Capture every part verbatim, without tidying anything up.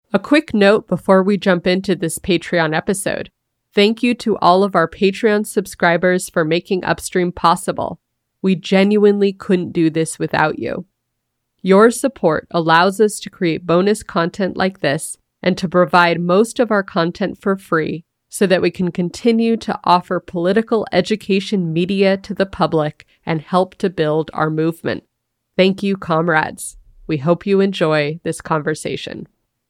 A quick note before we jump into this Patreon episode. Thank you to all of our Patreon subscribers for making Upstream possible. We genuinely couldn't do this without you. Your support allows us to create bonus content like this and to provide most of our content for free so that we can continue to offer political education media to the public and help to build our movement. Thank you, comrades. We hope you enjoy this conversation.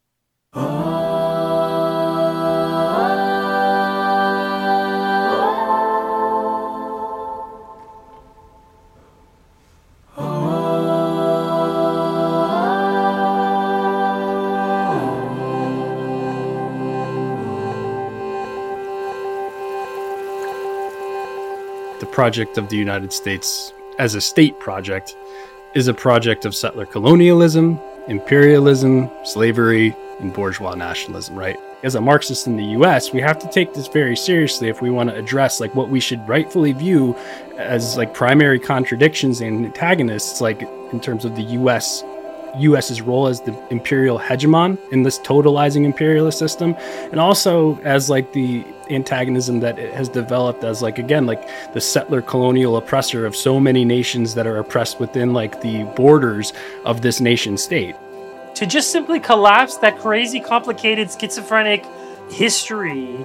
The project of the United States as a state project is a project of settler colonialism, imperialism, slavery, and bourgeois nationalism, right? As a Marxist in the U S, we have to take this very seriously if we want to address like what we should rightfully view as like primary contradictions and antagonists, like in terms of the U S US's role as the imperial hegemon in this totalizing imperialist system, and also as like the antagonism that it has developed as like, again, like the settler colonial oppressor of so many nations that are oppressed within like the borders of this nation state. To just simply collapse that crazy, complicated, schizophrenic history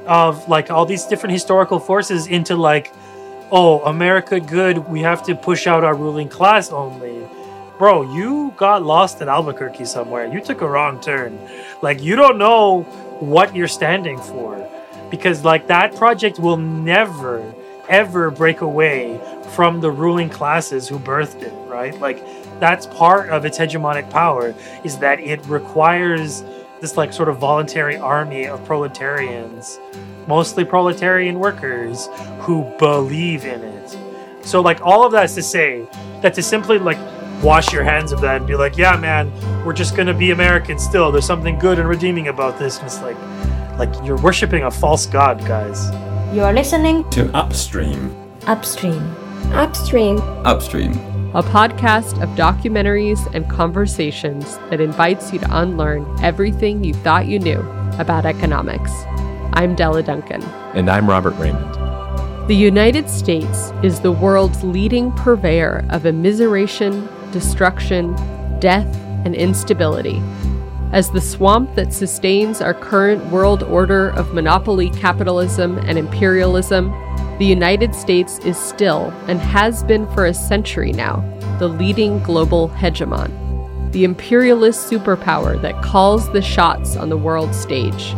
of like all these different historical forces into like, oh, America good, we have to push out our ruling class only. Bro, you got lost in Albuquerque somewhere. You took a wrong turn. Like, you don't know what you're standing for. Because, like, that project will never, ever break away from the ruling classes who birthed it, right? Like, that's part of its hegemonic power, is that it requires this, like, sort of voluntary army of proletarians, mostly proletarian workers, who believe in it. So, like, all of that is to say that to simply, like, wash your hands of that and be like, yeah, man, we're just gonna be American still. There's something good and redeeming about this. And it's like, like you're worshiping a false god, guys. You are listening to Upstream. Upstream. Upstream. Upstream. A podcast of documentaries and conversations that invites you to unlearn everything you thought you knew about economics. I'm Della Duncan. And I'm Robert Raymond. The United States is the world's leading purveyor of immiseration, destruction, death, and instability. As the swamp that sustains our current world order of monopoly capitalism and imperialism, the United States is still, and has been for a century now, the leading global hegemon, the imperialist superpower that calls the shots on the world stage.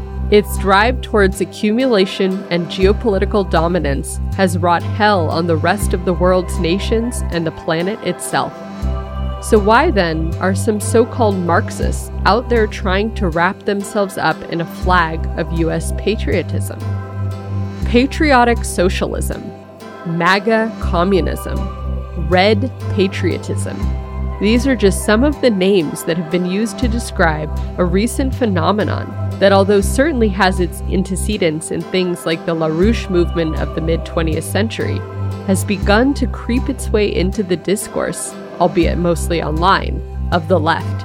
Its drive towards accumulation and geopolitical dominance has wrought hell on the rest of the world's nations and the planet itself. So why then are some so-called Marxists out there trying to wrap themselves up in a flag of U S patriotism? Patriotic socialism, MAGA communism, red patriotism. These are just some of the names that have been used to describe a recent phenomenon that, although certainly has its antecedents in things like the LaRouche movement of the mid-twentieth century, has begun to creep its way into the discourse, albeit mostly online, of the left.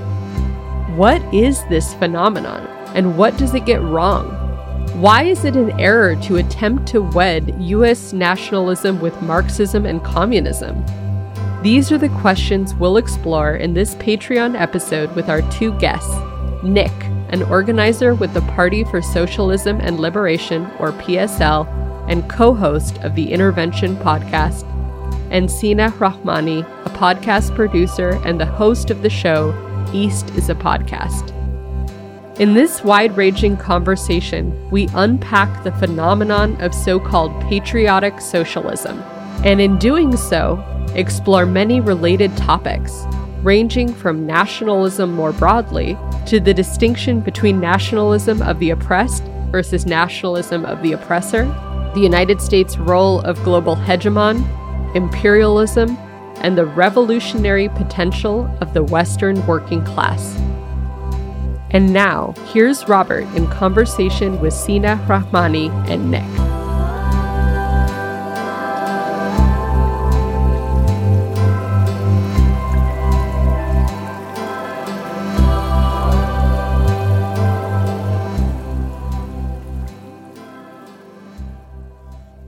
What is this phenomenon, and what does it get wrong? Why is it an error to attempt to wed U S nationalism with Marxism and communism? These are the questions we'll explore in this Patreon episode with our two guests, Nick, an organizer with the Party for Socialism and Liberation, or P S L, and co-host of the Intervention podcast, and Sina Rahmani, a podcast producer and the host of the show, East is a Podcast. In this wide-ranging conversation, we unpack the phenomenon of so-called patriotic socialism, and in doing so, explore many related topics, ranging from nationalism more broadly to the distinction between nationalism of the oppressed versus nationalism of the oppressor, the United States' role of global hegemon, imperialism, and the revolutionary potential of the Western working class. And now, here's Robert in conversation with Sina Rahmani and Nick.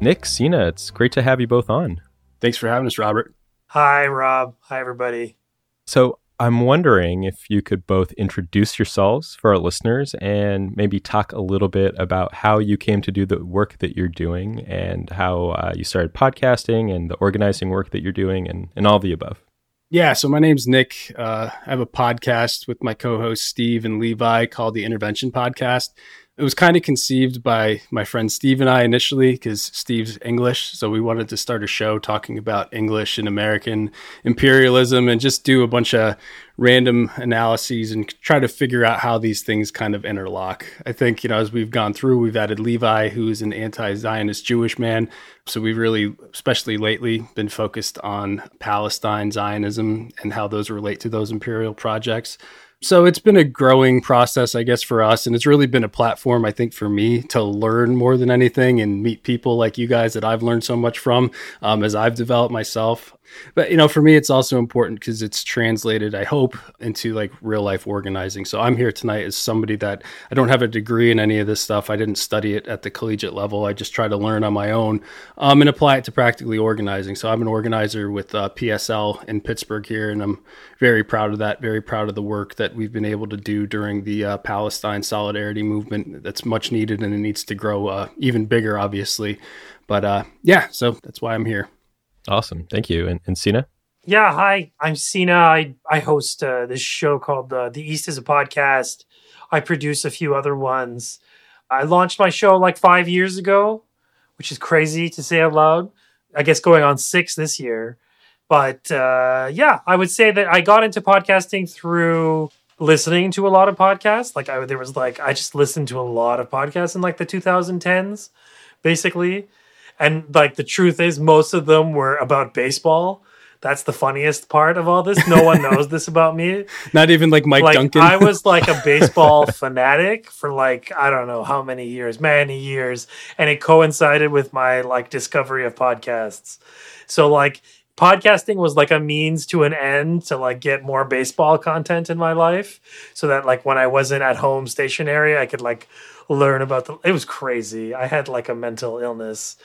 Nick, Sina, it's great to have you both on. Thanks for having us, Robert. Hi, Rob. Hi, everybody. So I'm wondering if you could both introduce yourselves for our listeners and maybe talk a little bit about how you came to do the work that you're doing and how uh, you started podcasting and the organizing work that you're doing and, and all the above. Yeah, so my name's Nick. Uh, I have a podcast with my co-hosts Steve and Levi called the Intervention Podcast. It was kind of conceived by my friend Steve and I initially because Steve's English. So we wanted to start a show talking about English and American imperialism and just do a bunch of random analyses and try to figure out how these things kind of interlock. I think, you know, as we've gone through, we've added Levi, who's an anti-Zionist Jewish man. So we've really, especially lately, been focused on Palestine, Zionism, and how those relate to those imperial projects. So it's been a growing process, I guess, for us. And it's really been a platform, I think, for me to learn more than anything and meet people like you guys that I've learned so much from um, as I've developed myself. But, you know, for me, it's also important because it's translated, I hope, into like real life organizing. So I'm here tonight as somebody that I don't have a degree in any of this stuff. I didn't study it at the collegiate level. I just try to learn on my own um, and apply it to practically organizing. So I'm an organizer with uh, P S L in Pittsburgh here, and I'm very proud of that, very proud of the work that we've been able to do during the uh, Palestine solidarity movement. That's much needed and it needs to grow uh, even bigger, obviously. But uh, yeah, so that's why I'm here. Awesome. Thank you. And, and Sina? Yeah, hi. I'm Sina. I, I host uh, this show called uh, The East is a Podcast. I produce a few other ones. I launched my show like five years ago, which is crazy to say out loud. I guess going on six this year. But uh, yeah, I would say that I got into podcasting through listening to a lot of podcasts. Like I, there was like, I just listened to a lot of podcasts in like the twenty tens, basically. And like the truth is, most of them were about baseball. That's the funniest part of all this. No one knows this about me. Not even like Mike like, Duncan. I was like a baseball fanatic for like, I don't know how many years, many years. And it coincided with my like discovery of podcasts. So like podcasting was like a means to an end to like get more baseball content in my life. So that like when I wasn't at home stationary, I could like learn about the, it was crazy. I had like a mental illness.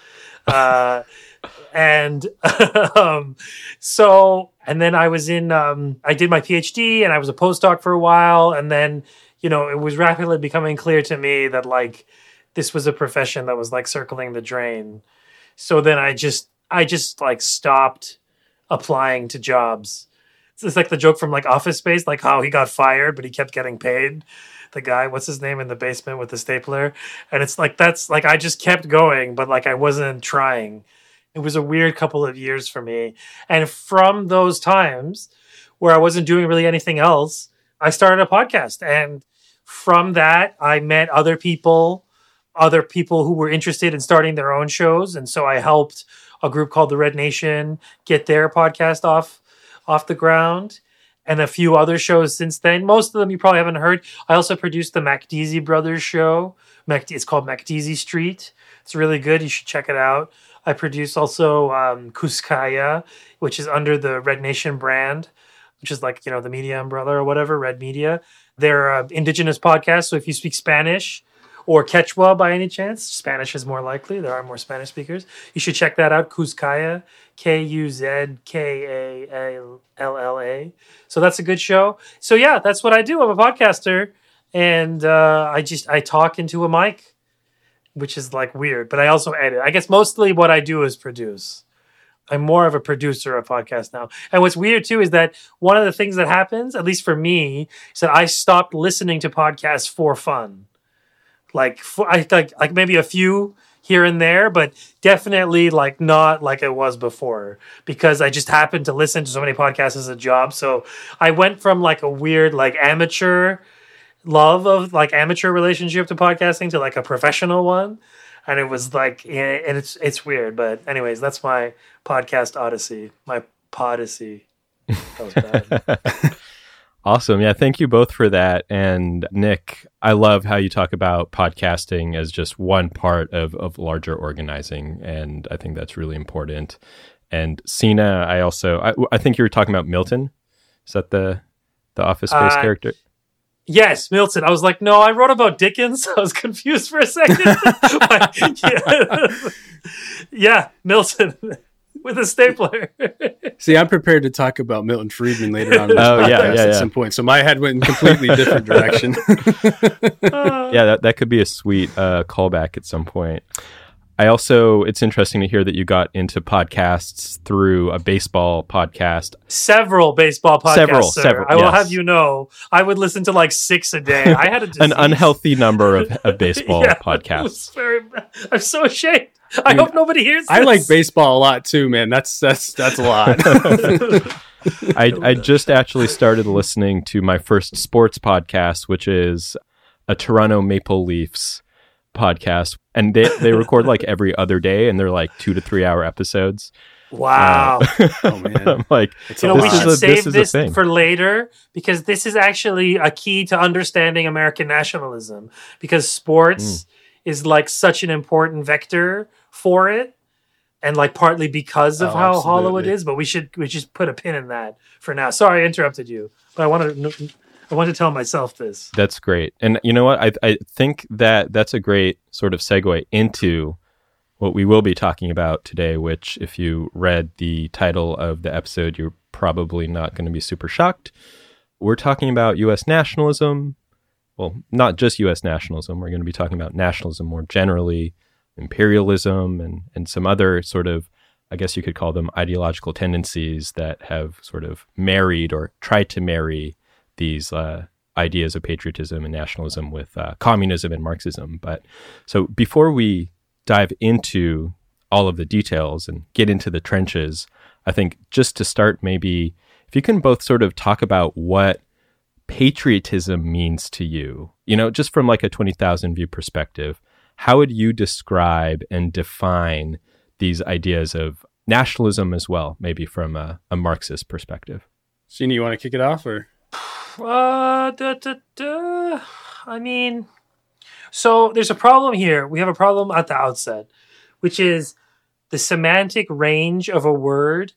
Uh, and, um, so, and then I was in, um, I did my PhD and I was a postdoc for a while. And then, you know, it was rapidly becoming clear to me that like, this was a profession that was like circling the drain. So then I just, I just like stopped applying to jobs. It's like the joke from like Office Space, like how he got fired, but he kept getting paid. The guy, what's his name in the basement with the stapler? And it's like, that's like, I just kept going, but like I wasn't trying. It was a weird couple of years for me. And from those times where I wasn't doing really anything else, I started a podcast. And from that, I met other people, other people who were interested in starting their own shows. And so I helped a group called the Red Nation get their podcast off, off the ground. And a few other shows since then. Most of them you probably haven't heard. I also produced the Macdeezy Brothers show. Mac- it's called Macdeezy Street. It's really good. You should check it out. I produce also um, Kuskaya, which is under the Red Nation brand, which is like, you know, the media umbrella or whatever, Red Media. They're an indigenous podcast. So if you speak Spanish or Quechua by any chance, Spanish is more likely. There are more Spanish speakers. You should check that out. Kuskaya, K U Z K A L L A. So that's a good show. So yeah, that's what I do. I'm a podcaster, and uh, I just I talk into a mic, which is like weird. But I also edit. I guess mostly what I do is produce. I'm more of a producer of podcasts now. And what's weird too is that one of the things that happens, at least for me, is that I stopped listening to podcasts for fun. Like for, I like like maybe a few here and there, but definitely like not like it was before, because I just happened to listen to so many podcasts as a job. So I went from like a weird like amateur love of like amateur relationship to podcasting to like a professional one. And it was like, and it's it's weird, but anyways, that's my podcast odyssey, my podyssey. That was bad. Awesome. Yeah, thank you both for that. And Nick, I love how you talk about podcasting as just one part of, of larger organizing. And I think that's really important. And Sina, I also, I, I think you were talking about Milton. Is that the, the Office Space uh, character? Yes, Milton. I was like, no, I wrote about Dickens. I was confused for a second. But, yeah. yeah, Milton with a stapler. See, I'm prepared to talk about Milton Friedman later on in this Oh, podcast yeah, yeah, at yeah. some point. So my head went in a completely different direction. Yeah, that, that could be a sweet uh, callback at some point. I also, it's interesting to hear that you got into podcasts through a baseball podcast. Several baseball podcasts, Several, sir. several, I will yes. have you know, I would listen to like six a day. I had a disease. An unhealthy number of, of baseball Yeah, it podcasts. was very bad. I'm so ashamed. I, hope nobody hears this. I like baseball a lot too, man. That's that's that's a lot. I, I just actually started listening to my first sports podcast, which is a Toronto Maple Leafs podcast. And they, they record like every other day, and they're like two to three hour episodes. Wow. Oh man. I'm like, It's You a know, we lot. should is a- save this is this, a thing. for later because this is actually a key to understanding American nationalism because sports Mm. is like such an important vector for it. And like partly because of Oh, how hollow it absolutely. is, but we should we just put a pin in that for now. Sorry, I interrupted you, but I wanted to, I wanted to tell myself this. That's great. And you know what? I, I think that that's a great sort of segue into what we will be talking about today, which if you read the title of the episode, you're probably not going to be super shocked. We're talking about U S nationalism. Well, not just U S nationalism. We're going to be talking about nationalism more generally, imperialism, and, and some other sort of, I guess you could call them ideological tendencies that have sort of married or tried to marry these uh, ideas of patriotism and nationalism with uh, communism and Marxism. But so before we dive into all of the details and get into the trenches, I think just to start, maybe if you can both sort of talk about what patriotism means to you, you know, just from like a twenty thousand view perspective, how would you describe and define these ideas of nationalism as well, maybe from a, a Marxist perspective? Sheena, you want to kick it off or? Uh, da, da, da. I mean, so there's a problem here. We have a problem at the outset, which is the semantic range of a word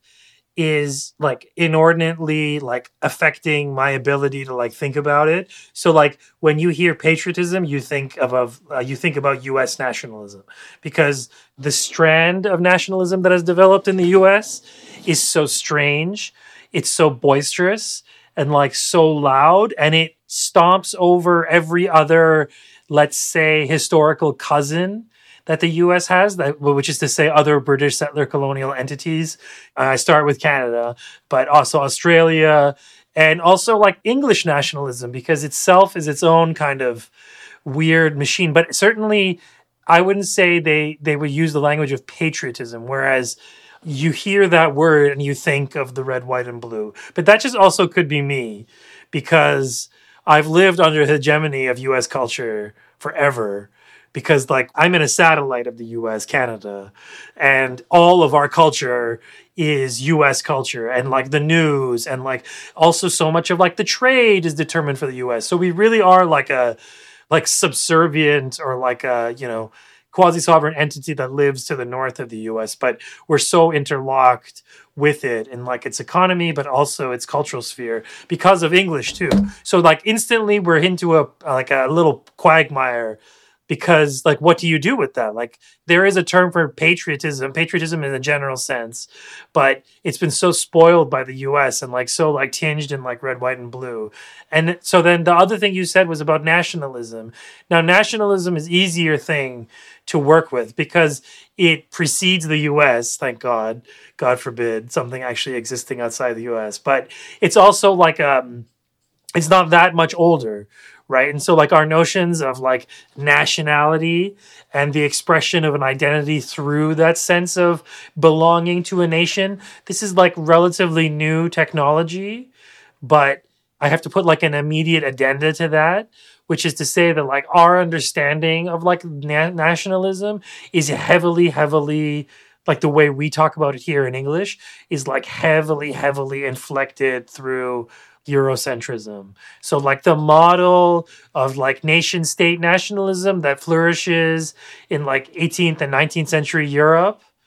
is like inordinately like affecting my ability to like think about it. So like when you hear patriotism, you think of, of uh, you think about U S nationalism because the strand of nationalism that has developed in the U S is so strange. It's so boisterous and like so loud, and it stomps over every other, let's say, historical cousin that the U S has, that which is to say other British settler colonial entities. Uh, I start with Canada, but also Australia, and also like English nationalism, because itself is its own kind of weird machine. But certainly, I wouldn't say they, they would use the language of patriotism, whereas you hear that word and you think of the red, white, and blue. But that just also could be me, because I've lived under the hegemony of U S culture forever. Because like I'm in a satellite of the U S, Canada, and all of our culture is U S culture, and like the news, and like also so much of like the trade is determined for the U S. So we really are like a like subservient or like a, you know, quasi-sovereign entity that lives to the north of the U S, but we're so interlocked with it in like its economy, but also its cultural sphere because of English too. So like instantly we're into a like a little quagmire. Because, like, what do you do with that? Like, there is a term for patriotism, patriotism in a general sense, but it's been so spoiled by the U S and, like, so, like, tinged in, like, red, white, and blue. And so then the other thing you said was about nationalism. Now, nationalism is easier thing to work with because it precedes the U S, thank God. God forbid something actually existing outside the U S. But it's also, like, um, it's not that much older. Right. And so like our notions of like nationality and the expression of an identity through that sense of belonging to a nation, this is like relatively new technology. But I have to put like an immediate addenda to that, which is to say that like our understanding of like na- nationalism is heavily, heavily like the way we talk about it here in English is like heavily, heavily inflected through Eurocentrism. So like the model of like nation state nationalism that flourishes in like eighteenth and nineteenth century Europe,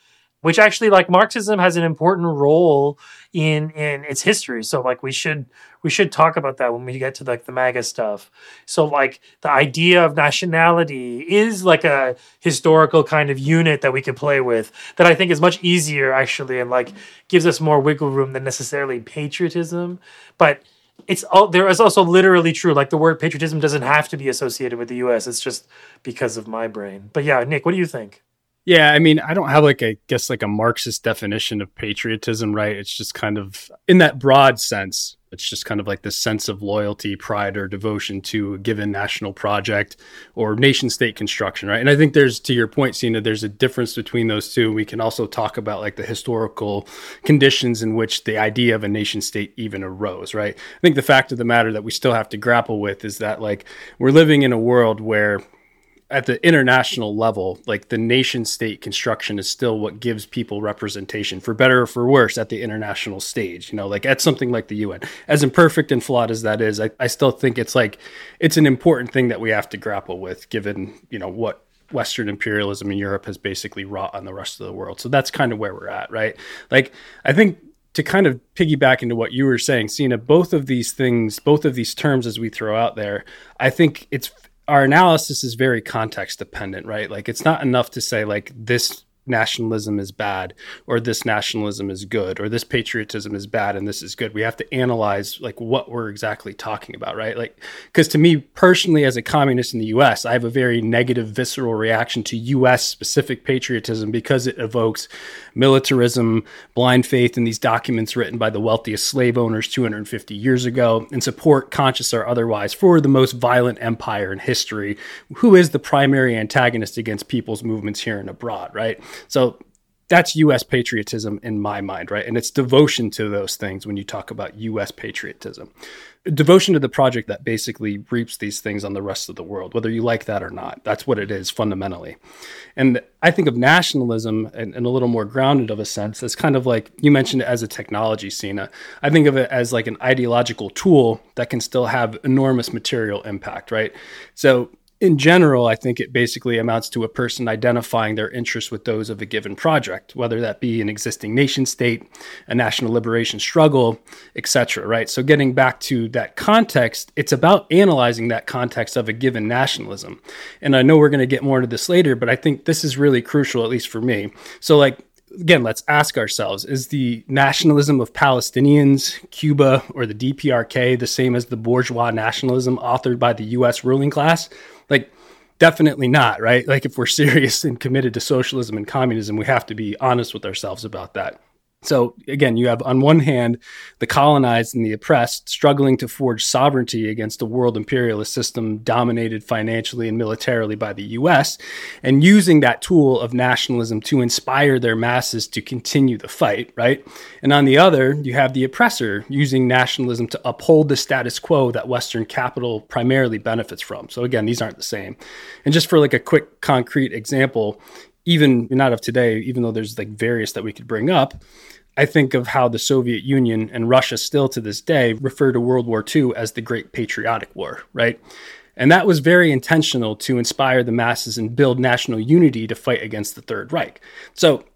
which actually, like, Marxism has an important role in in its history. So like we should we should talk about that when we get to like the MAGA stuff. So like the idea of nationality is like a historical kind of unit that we can play with that I think is much easier actually, and like gives us more wiggle room than necessarily patriotism. But it's all there is also literally true. Like the word patriotism doesn't have to be associated with the U S. It's just because of my brain. But yeah, Nick, what do you think? Yeah, I mean, I don't have like a guess like a Marxist definition of patriotism, right? It's just kind of in that broad sense. It's just kind of like this sense of loyalty, pride, or devotion to a given national project or nation state construction, right? And I think there's, to your point, Sina, there's a difference between those two. We can also talk about like the historical conditions in which the idea of a nation state even arose, right? I think the fact of the matter that we still have to grapple with is that like we're living in a world where at the international level, like the nation state construction is still what gives people representation, for better or for worse, at the international stage. You know, like at something like the U N, as imperfect and flawed as that is, I, I still think it's like it's an important thing that we have to grapple with, given, you know, what Western imperialism in Europe has basically wrought on the rest of the world. So that's kind of where we're at, right? Like, I think to kind of piggyback into what you were saying, Sina, both of these things, both of these terms as we throw out there, I think it's our analysis is very context dependent, right? Like it's not enough to say like this nationalism is bad or this nationalism is good or this patriotism is bad and this is good. We have to analyze like what we're exactly talking about, right? Like, because to me personally, as a communist in the U S, I have a very negative visceral reaction to U S specific patriotism because it evokes militarism, blind faith in these documents written by the wealthiest slave owners two hundred fifty years ago, and support, conscious or otherwise, for the most violent empire in history, who is the primary antagonist against people's movements here and abroad, right? So that's U S patriotism in my mind, right? And it's devotion to those things when you talk about U S patriotism. Devotion to the project that basically reaps these things on the rest of the world, whether you like that or not. That's what it is fundamentally. And I think of nationalism in, in a little more grounded of a sense as kind of like, you mentioned it as a technology, Sina. I think of it as like an ideological tool that can still have enormous material impact, right? So in general, I think it basically amounts to a person identifying their interests with those of a given project, whether that be an existing nation state, a national liberation struggle, et cetera, right? So getting back to that context, it's about analyzing that context of a given nationalism. And I know we're going to get more into this later, but I think this is really crucial, at least for me. So like, again, let's ask ourselves, is the nationalism of Palestinians, Cuba, or the D P R K the same as the bourgeois nationalism authored by the U S ruling class? Like, definitely not, right? Like, if we're serious and committed to socialism and communism, we have to be honest with ourselves about that. So again, you have on one hand, the colonized and the oppressed struggling to forge sovereignty against a world imperialist system dominated financially and militarily by the U S, and using that tool of nationalism to inspire their masses to continue the fight, right? And on the other, you have the oppressor using nationalism to uphold the status quo that Western capital primarily benefits from. So again, these aren't the same. And just for like a quick concrete example, even not of today, even though there's like various that we could bring up, I think of how the Soviet Union and Russia still to this day refer to World War Two as the Great Patriotic War, right? And that was very intentional to inspire the masses and build national unity to fight against the Third Reich. So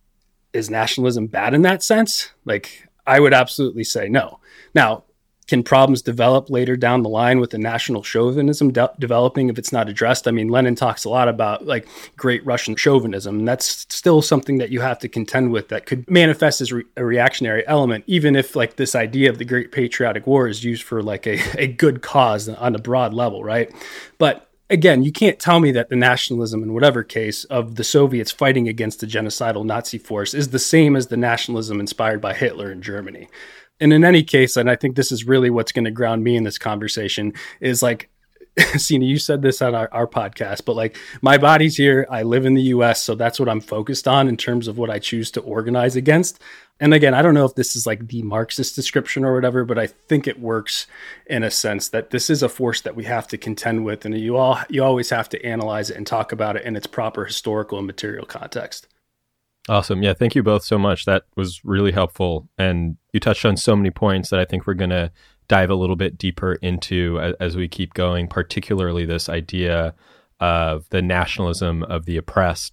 is nationalism bad in that sense? Like, I would absolutely say no. Now, can problems develop later down the line with the national chauvinism de- developing if it's not addressed? I mean, Lenin talks a lot about like great Russian chauvinism, and that's still something that you have to contend with that could manifest as re- a reactionary element, even if like this idea of the Great Patriotic War is used for like a, a good cause on a broad level, right? But again, you can't tell me that the nationalism, in whatever case, of the Soviets fighting against the genocidal Nazi force is the same as the nationalism inspired by Hitler in Germany. And in any case, and I think this is really what's going to ground me in this conversation, is like, Sina, you said this on our, our podcast, but like my body's here, I live in the U S, so that's what I'm focused on in terms of what I choose to organize against. And again, I don't know if this is like the Marxist description or whatever, but I think it works in a sense that this is a force that we have to contend with, and you all you always have to analyze it and talk about it in its proper historical and material context. Awesome. Yeah, thank you both so much. That was really helpful. And you touched on so many points that I think we're going to dive a little bit deeper into as, as we keep going, particularly this idea of the nationalism of the oppressed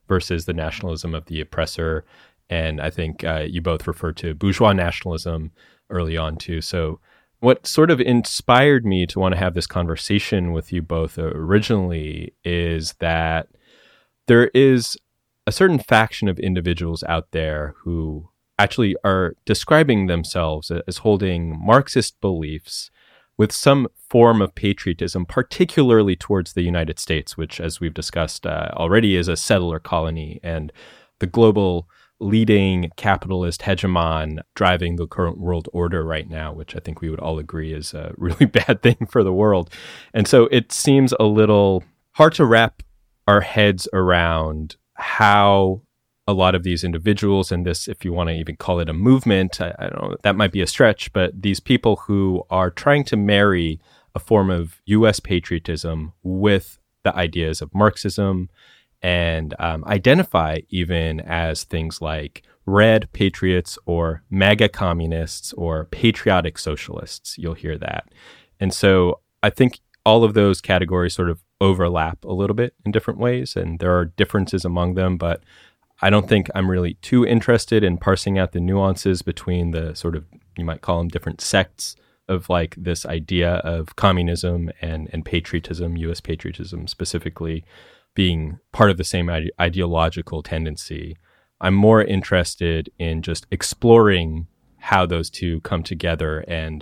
versus the nationalism of the oppressor. And I think uh, you both referred to bourgeois nationalism early on too. So what sort of inspired me to want to have this conversation with you both originally is that there is a certain faction of individuals out there who actually are describing themselves as holding Marxist beliefs with some form of patriotism, particularly towards the United States, which, as we've discussed uh, already, is a settler colony and the global leading capitalist hegemon driving the current world order right now, which I think we would all agree is a really bad thing for the world. And so it seems a little hard to wrap our heads around how a lot of these individuals, and this, if you want to even call it a movement, I, I don't know, that might be a stretch, but these people who are trying to marry a form of U S patriotism with the ideas of Marxism and um, identify even as things like red patriots or MAGA communists or patriotic socialists. You'll hear that. And so I think all of those categories sort of overlap a little bit in different ways, and there are differences among them, but I don't think I'm really too interested in parsing out the nuances between the sort of, you might call them different sects of like this idea of communism and, and patriotism, U S patriotism specifically, being part of the same ide- ideological tendency. I'm more interested in just exploring how those two come together and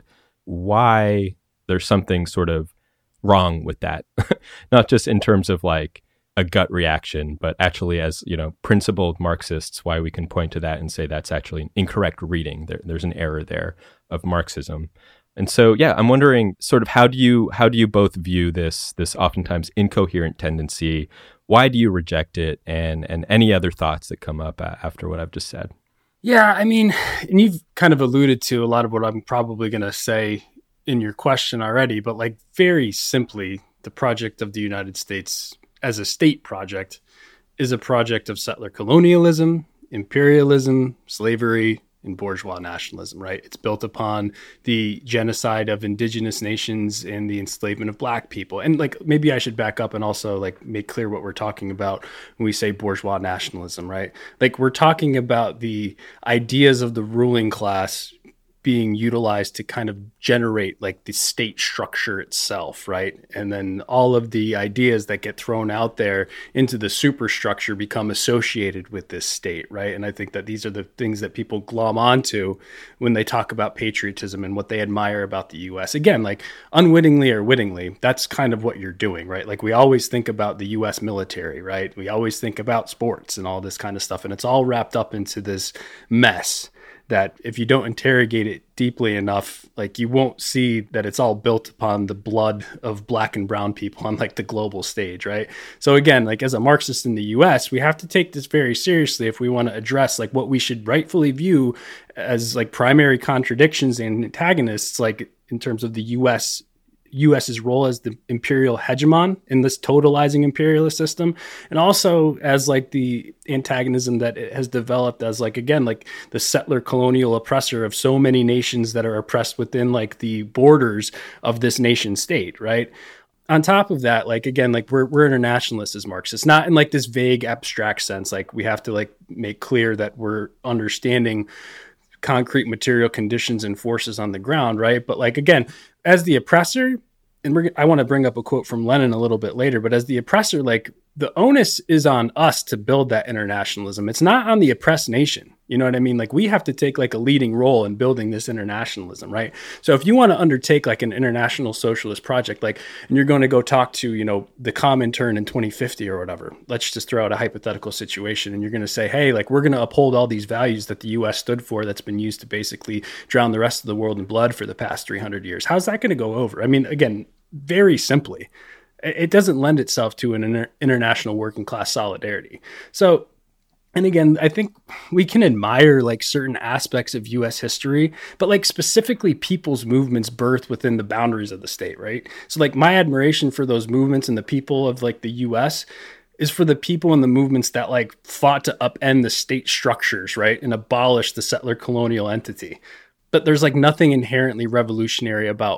why there's something sort of wrong with that, not just in terms of like a gut reaction, but actually as, you know, principled Marxists, why we can point to that and say that's actually an incorrect reading. There, there's an error there of Marxism. And so, yeah, I'm wondering sort of how do you how do you both view this this oftentimes incoherent tendency? Why do you reject it? And and any other thoughts that come up after what I've just said? Yeah, I mean, and you've kind of alluded to a lot of what I'm probably going to say in your question already, but like very simply, the project of the United States as a state project is a project of settler colonialism, imperialism, slavery, and bourgeois nationalism, right? It's built upon the genocide of indigenous nations and the enslavement of black people. And like, maybe I should back up and also like make clear what we're talking about when we say bourgeois nationalism, right? Like we're talking about the ideas of the ruling class being utilized to kind of generate like the state structure itself, right? And then all of the ideas that get thrown out there into the superstructure become associated with this state, right? And I think that these are the things that people glom onto when they talk about patriotism and what they admire about the U S. Again, like unwittingly or wittingly, that's kind of what you're doing, right? Like we always think about the U S military, right? We always think about sports and all this kind of stuff, and it's all wrapped up into this mess that if you don't interrogate it deeply enough, like you won't see that it's all built upon the blood of black and brown people on like the global stage, right? So again, like as a Marxist in the U S, we have to take this very seriously if we want to address like what we should rightfully view as like primary contradictions and antagonists, like in terms of the U S US's role as the imperial hegemon in this totalizing imperialist system, and also as like the antagonism that it has developed as like, again, like the settler colonial oppressor of so many nations that are oppressed within like the borders of this nation state, right? On top of that, like, again, like we're, we're internationalists as Marxists, not in like this vague abstract sense. Like we have to like make clear that we're understanding concrete material conditions and forces on the ground, right? But like, again, as the oppressor, and we're, I want to bring up a quote from Lenin a little bit later, but as the oppressor, like the onus is on us to build that internationalism. It's not on the oppressed nation. You know what I mean? Like we have to take like a leading role in building this internationalism, right? So if you want to undertake like an international socialist project, like, and you're going to go talk to, you know, the Comintern in twenty fifty or whatever, let's just throw out a hypothetical situation. And you're going to say, hey, like we're going to uphold all these values that the U S stood for that's been used to basically drown the rest of the world in blood for the past three hundred years. How's that going to go over? I mean, again, very simply, it doesn't lend itself to an inter- international working class solidarity. So, and again, I think we can admire like certain aspects of U S history, but like specifically people's movements birthed within the boundaries of the state, right? So like my admiration for those movements and the people of like the U S is for the people and the movements that like fought to upend the state structures, right? And abolish the settler colonial entity. But there's like nothing inherently revolutionary about like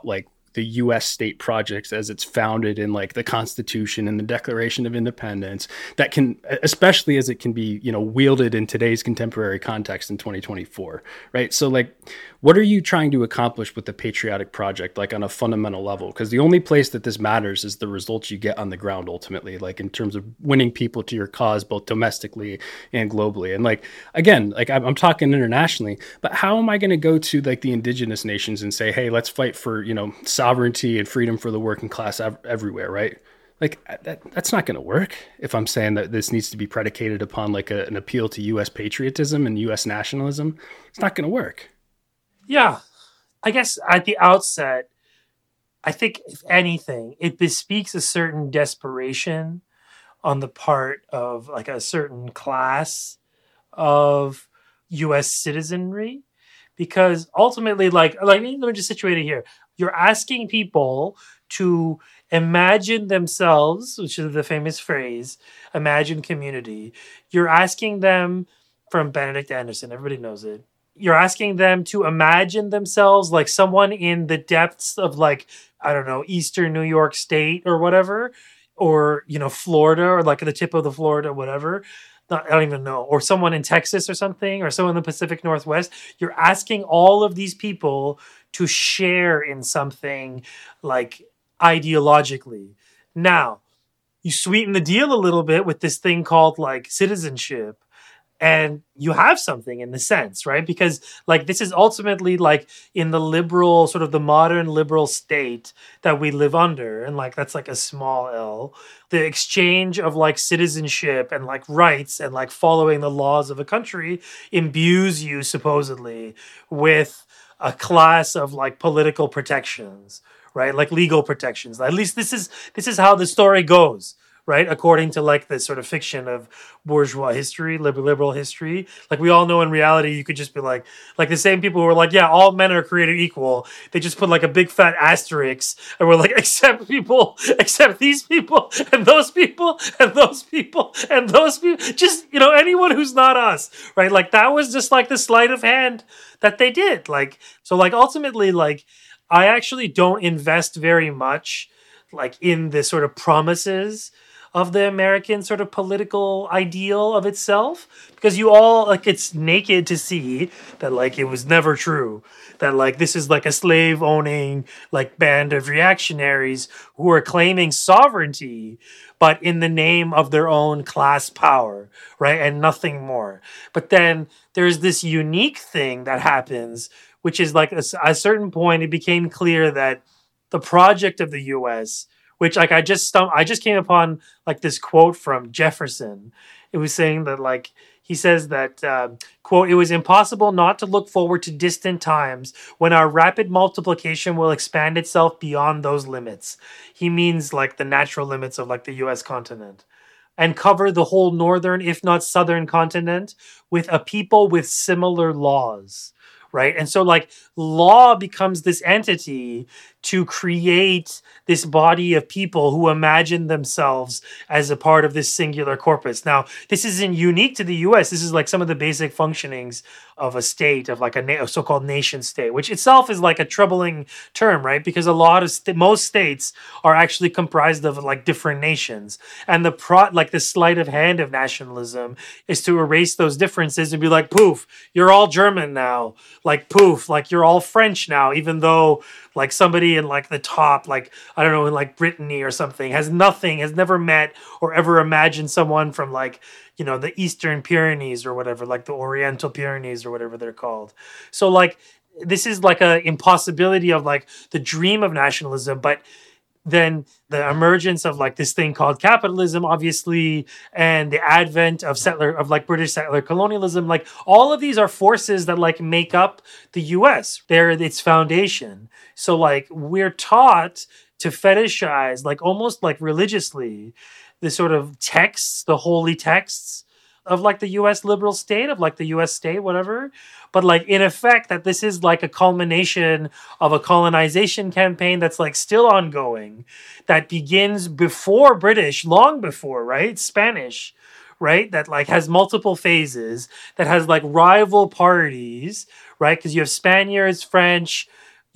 the U S state projects as it's founded in like the Constitution and the Declaration of Independence, that can, especially as it can be, you know, wielded in today's contemporary context in twenty twenty-four, right? So like, what are you trying to accomplish with the patriotic project, like on a fundamental level? Because the only place that this matters is the results you get on the ground ultimately, like in terms of winning people to your cause, both domestically and globally. And like, again, like I'm, I'm talking internationally, but how am I going to go to like the indigenous nations and say, hey, let's fight for, you know, sovereignty and freedom for the working class ev- everywhere, right? Like that, that's not going to work if I'm saying that this needs to be predicated upon like a, an appeal to U S patriotism and U S nationalism. It's not going to work. Yeah. I guess at the outset, I think if anything, it bespeaks a certain desperation on the part of like a certain class of U S citizenry, because ultimately, like, like let me just situate it here. You're asking people to imagine themselves, which is the famous phrase, imagine community. You're asking them, from Benedict Anderson, everybody knows it. You're asking them to imagine themselves like someone in the depths of like, I don't know, Eastern New York State or whatever, or, you know, Florida, or like at the tip of the Florida, whatever. Not, I don't even know, or someone in Texas or something, or someone in the Pacific Northwest. You're asking all of these people to share in something like ideologically. Now, you sweeten the deal a little bit with this thing called like citizenship, and you have something in the sense, right? Because like this is ultimately like in the liberal, sort of the modern liberal state that we live under. And like that's like a small L. The exchange of like citizenship and like rights and like following the laws of a country imbues you supposedly with a class of like political protections, right? Like legal protections. At least this is this is how the story goes. Right, according to like the sort of fiction of bourgeois history, liberal, liberal history. Like we all know in reality, you could just be like, like the same people who were like, yeah, all men are created equal. They just put like a big fat asterisk and we're like, except people, except these people and those people and those people and those people. Just, you know, anyone who's not us, right? Like that was just like the sleight of hand that they did. Like, so like ultimately, like I actually don't invest very much like in the sort of promises of the American sort of political ideal of itself, because you all like it's naked to see that like it was never true, that like this is like a slave owning like band of reactionaries who are claiming sovereignty but in the name of their own class power, right? And nothing more. But then there's this unique thing that happens, which is like a, a certain point it became clear that the project of the U S, which like I just stum- I just came upon like this quote from Jefferson. It was saying that like he says that uh, quote, it was impossible not to look forward to distant times when our rapid multiplication will expand itself beyond those limits. He means like the natural limits of like the U S continent, and cover the whole northern, if not southern continent with a people with similar laws. Right. And so like law becomes this entity to create this body of people who imagine themselves as a part of this singular corpus. Now, this isn't unique to the U S. This is like some of the basic functionings of a state, of like a, na- a so-called nation state, which itself is like a troubling term, right? Because a lot of st- most states are actually comprised of like different nations. And the pro like the sleight of hand of nationalism is to erase those differences and be like, poof, you're all German now. Like poof, like you're all French now, even though like somebody in like the top, like, I don't know, in like Brittany or something, has nothing, has never met or ever imagined someone from like, you know, the Eastern Pyrenees or whatever, like the Oriental Pyrenees or whatever they're called. So like, this is like a impossibility of like the dream of nationalism, but then the emergence of like this thing called capitalism, obviously, and the advent of settler, of like British settler colonialism, like all of these are forces that like make up the U S. They're its foundation. So like we're taught to fetishize, like almost like religiously, the sort of texts, the holy texts of like the U S liberal state, of like the U S state, whatever. But like in effect, that this is like a culmination of a colonization campaign that's like still ongoing, that begins before British, long before, right? Spanish, right? That like has multiple phases, that has like rival parties, right? Because you have Spaniards, French,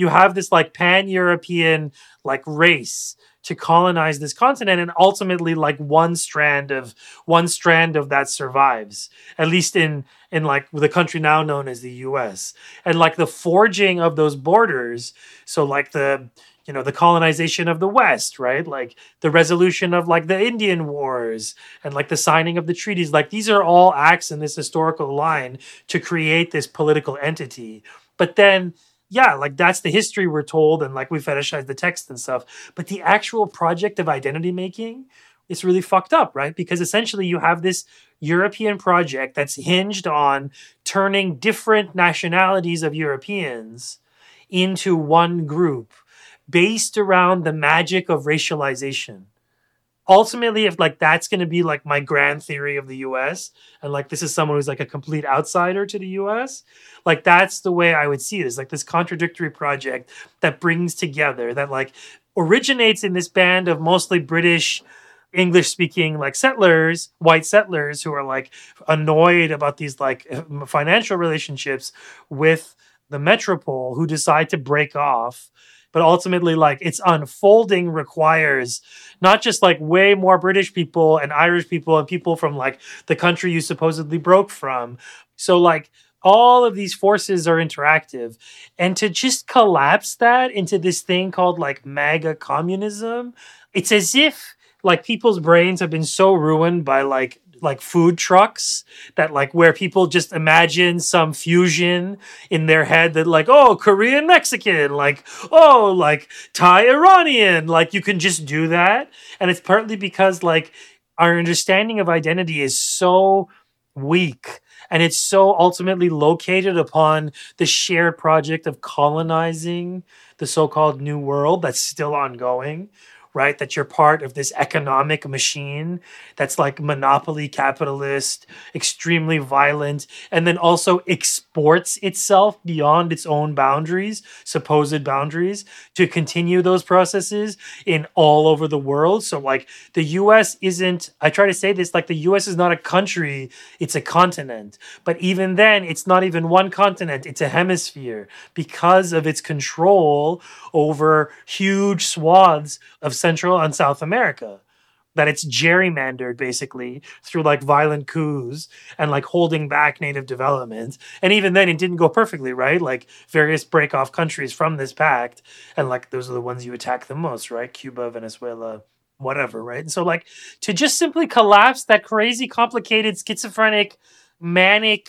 you have this like pan-European like race to colonize this continent, and ultimately like one strand of one strand of that survives, at least in in like the country now known as the U S. And like the forging of those borders, so like the you know the colonization of the West, right? Like the resolution of like the Indian Wars and like the signing of the treaties, like these are all acts in this historical line to create this political entity. But then yeah, like that's the history we're told, and like we fetishize the text and stuff. But the actual project of identity making is really fucked up, right? Because essentially you have this European project that's hinged on turning different nationalities of Europeans into one group based around the magic of racialization. Ultimately, if like that's going to be like my grand theory of the U S, and like this is someone who's like a complete outsider to the U S, like that's the way I would see it. It's like this contradictory project that brings together, that like originates in this band of mostly British English speaking like settlers, white settlers who are like annoyed about these like financial relationships with the metropole, who decide to break off. But ultimately, like, its unfolding requires not just like way more British people and Irish people and people from like the country you supposedly broke from. So like all of these forces are interactive, and to just collapse that into this thing called like MAGA communism, it's as if like people's brains have been so ruined by like like food trucks that like where people just imagine some fusion in their head that like, oh, Korean Mexican, like, oh, like Thai Iranian, like you can just do that. And it's partly because like our understanding of identity is so weak, and it's so ultimately located upon the shared project of colonizing the so-called New World that's still ongoing, right? That you're part of this economic machine that's like monopoly capitalist, extremely violent, and then also exports itself beyond its own boundaries, supposed boundaries, to continue those processes in all over the world. So like the U S isn't, I try to say this, like the U S is not a country, it's a continent. But even then, it's not even one continent, it's a hemisphere, because of its control over huge swaths of Central and South America, that it's gerrymandered basically through like violent coups and like holding back native development. And even then it didn't go perfectly, right? Like various break off countries from this pact, and like those are the ones you attack the most, right? Cuba, Venezuela, whatever, right? And so like to just simply collapse that crazy, complicated, schizophrenic, manic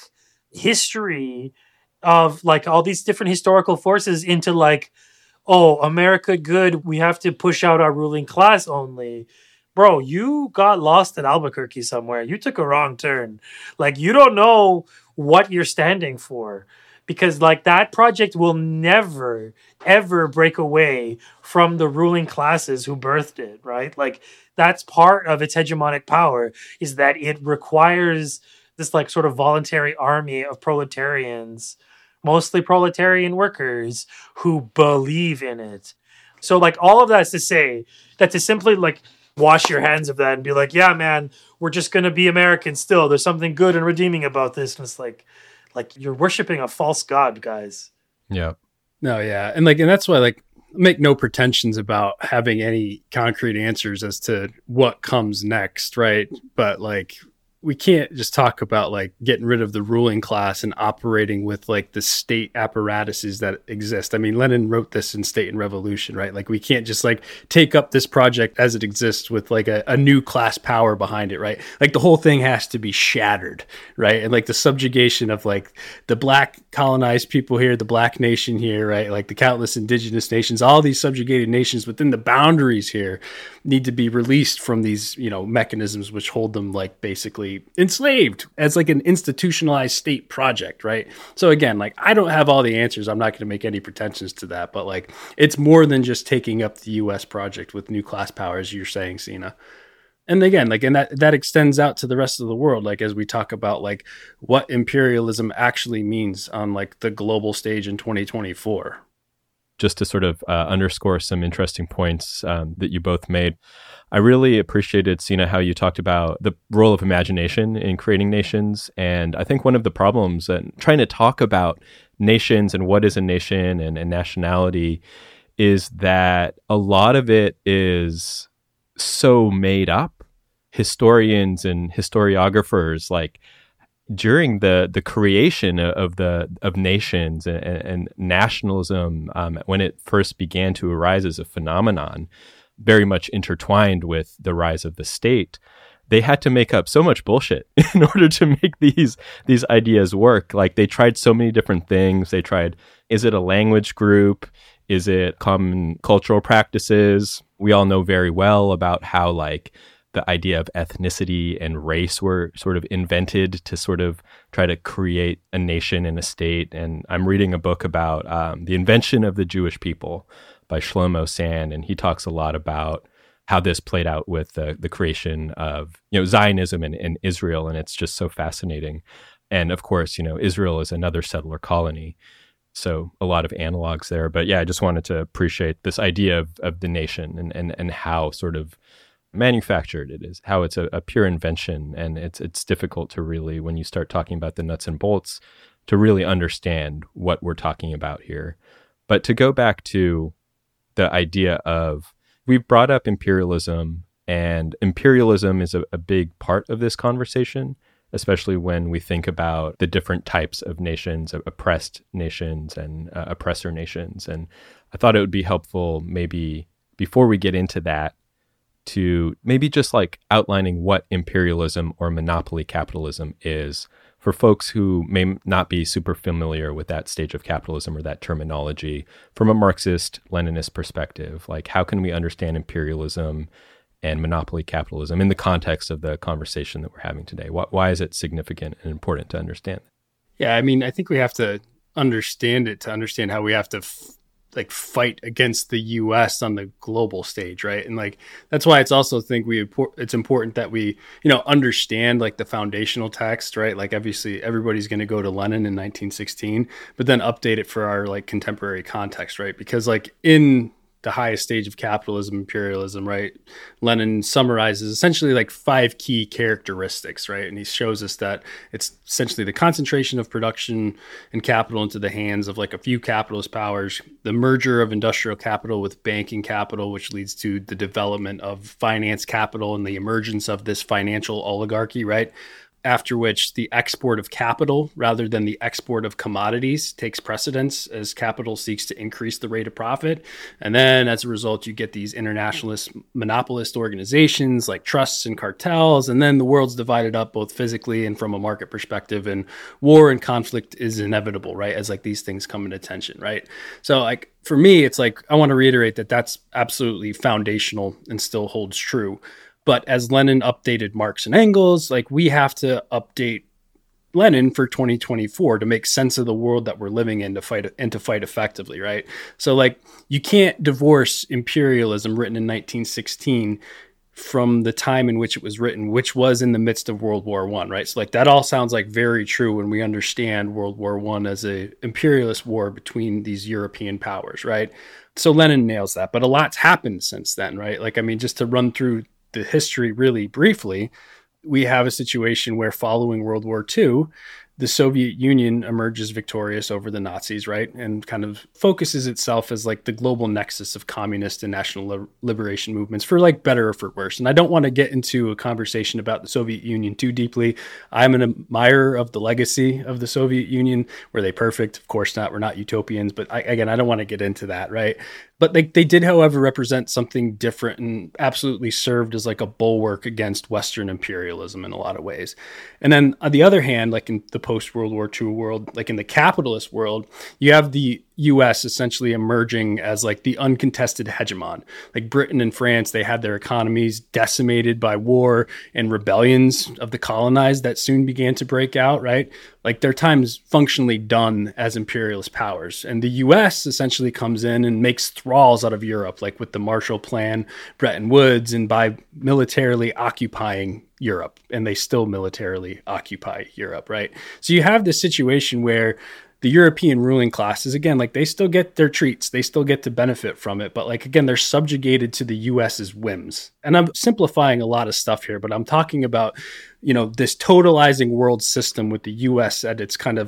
history of like all these different historical forces into like, oh, America good, we have to push out our ruling class only. Bro, you got lost in Albuquerque somewhere. You took a wrong turn. Like, you don't know what you're standing for. Because, like, that project will never, ever break away from the ruling classes who birthed it, right? Like, that's part of its hegemonic power, is that it requires this, like, sort of voluntary army of proletarians, mostly proletarian workers, who believe in it. So, like, all of that is to say that to simply, like, wash your hands of that and be like, yeah, man, we're just going to be American still. There's something good and redeeming about this. And it's like, like you're worshiping a false god, guys. Yeah. No, yeah. And like, and that's why, like, make no pretensions about having any concrete answers as to what comes next, right? But like, we can't just talk about like getting rid of the ruling class and operating with like the state apparatuses that exist. I mean, Lenin wrote this in State and Revolution, right? Like we can't just like take up this project as it exists with like a, a new class power behind it, right? Like the whole thing has to be shattered, right? And like the subjugation of like the black colonized people here, the black nation here, right? Like the countless indigenous nations, all these subjugated nations within the boundaries here need to be released from these, you know, mechanisms which hold them like basically enslaved as like an institutionalized state project, right? So again, like I don't have all the answers. I'm not going to make any pretensions to that, but like it's more than just taking up the U S project with new class powers, you're saying, Sina. And again, like, and that, that extends out to the rest of the world. Like, as we talk about like what imperialism actually means on like the global stage in twenty twenty-four. Just to sort of uh, underscore some interesting points um, that you both made. I really appreciated, Sina, how you talked about the role of imagination in creating nations. And I think one of the problems and trying to talk about nations and what is a nation and, and nationality is that a lot of it is so made up. Historians and historiographers, like during the the creation of the of nations and, and nationalism, um, when it first began to arise as a phenomenon, very much intertwined with the rise of the state, they had to make up so much bullshit in order to make these these ideas work. Like they tried so many different things. They tried, is it a language group? Is it common cultural practices? We all know very well about how like the idea of ethnicity and race were sort of invented to sort of try to create a nation and a state. And I'm reading a book about um, the invention of the Jewish people by Shlomo Sand, and he talks a lot about how this played out with the, the creation of, you know, Zionism in, in Israel, and it's just so fascinating. And of course, you know, Israel is another settler colony, so a lot of analogs there. But yeah, I just wanted to appreciate this idea of, of the nation and, and, and how sort of manufactured it is, how it's a, a pure invention, and it's it's difficult to really, when you start talking about the nuts and bolts, to really understand what we're talking about here. But to go back to the idea of, we've brought up imperialism, and imperialism is a, a big part of this conversation, especially when we think about the different types of nations, oppressed nations and uh, oppressor nations. And I thought it would be helpful, maybe before we get into that, to maybe just like outlining what imperialism or monopoly capitalism is for folks who may not be super familiar with that stage of capitalism or that terminology from a Marxist Leninist perspective. Like, how can we understand imperialism and monopoly capitalism in the context of the conversation that we're having today? Why, why is it significant and important to understand? Yeah, I mean, I think we have to understand it to understand how we have to f- like fight against the U S on the global stage, right? And like that's why it's also think we it's important that we, you know, understand like the foundational text, right? Like obviously everybody's going to go to Lenin in nineteen sixteen, but then update it for our like contemporary context, right? Because like in the highest stage of capitalism, imperialism, right? Lenin summarizes essentially like five key characteristics, right? And he shows us that it's essentially the concentration of production and capital into the hands of like a few capitalist powers, the merger of industrial capital with banking capital, which leads to the development of finance capital and the emergence of this financial oligarchy, right? After which the export of capital rather than the export of commodities takes precedence as capital seeks to increase the rate of profit. And then as a result, you get these internationalist monopolist organizations like trusts and cartels. And then the world's divided up both physically and from a market perspective, and war and conflict is inevitable, right? As like these things come into tension, right? So like for me, it's like, I want to reiterate that that's absolutely foundational and still holds true. But as Lenin updated Marx and Engels, like we have to update Lenin for twenty twenty-four to make sense of the world that we're living in to fight and to fight effectively, right? So like you can't divorce imperialism written in nineteen sixteen from the time in which it was written, which was in the midst of World War One, right? So like that all sounds like very true when we understand World War One as a imperialist war between these European powers, right? So Lenin nails that, but a lot's happened since then, right? Like, I mean, just to run through the history really briefly, we have a situation where following World War Two, the Soviet Union emerges victorious over the Nazis, right? And kind of focuses itself as like the global nexus of communist and national li- liberation movements, for like better or for worse. And I don't want to get into a conversation about the Soviet Union too deeply. I'm an admirer of the legacy of the Soviet Union. Were they perfect? Of course not. We're not utopians. But I, again, I don't want to get into that, right? But they, they did, however, represent something different and absolutely served as like a bulwark against Western imperialism in a lot of ways. And then on the other hand, like in the post-World War Two world, like in the capitalist world, you have the U S essentially emerging as like the uncontested hegemon. Like Britain and France, they had their economies decimated by war and rebellions of the colonized that soon began to break out, right? Like their time's functionally done as imperialist powers. And the U S essentially comes in and makes thralls out of Europe, like with the Marshall Plan, Bretton Woods, and by militarily occupying Europe. And they still militarily occupy Europe, right? So you have this situation where the European ruling classes, again, like they still get their treats, they still get to benefit from it. But like, again, they're subjugated to the US's whims. And I'm simplifying a lot of stuff here, but I'm talking about, you know, this totalizing world system with the U S at its kind of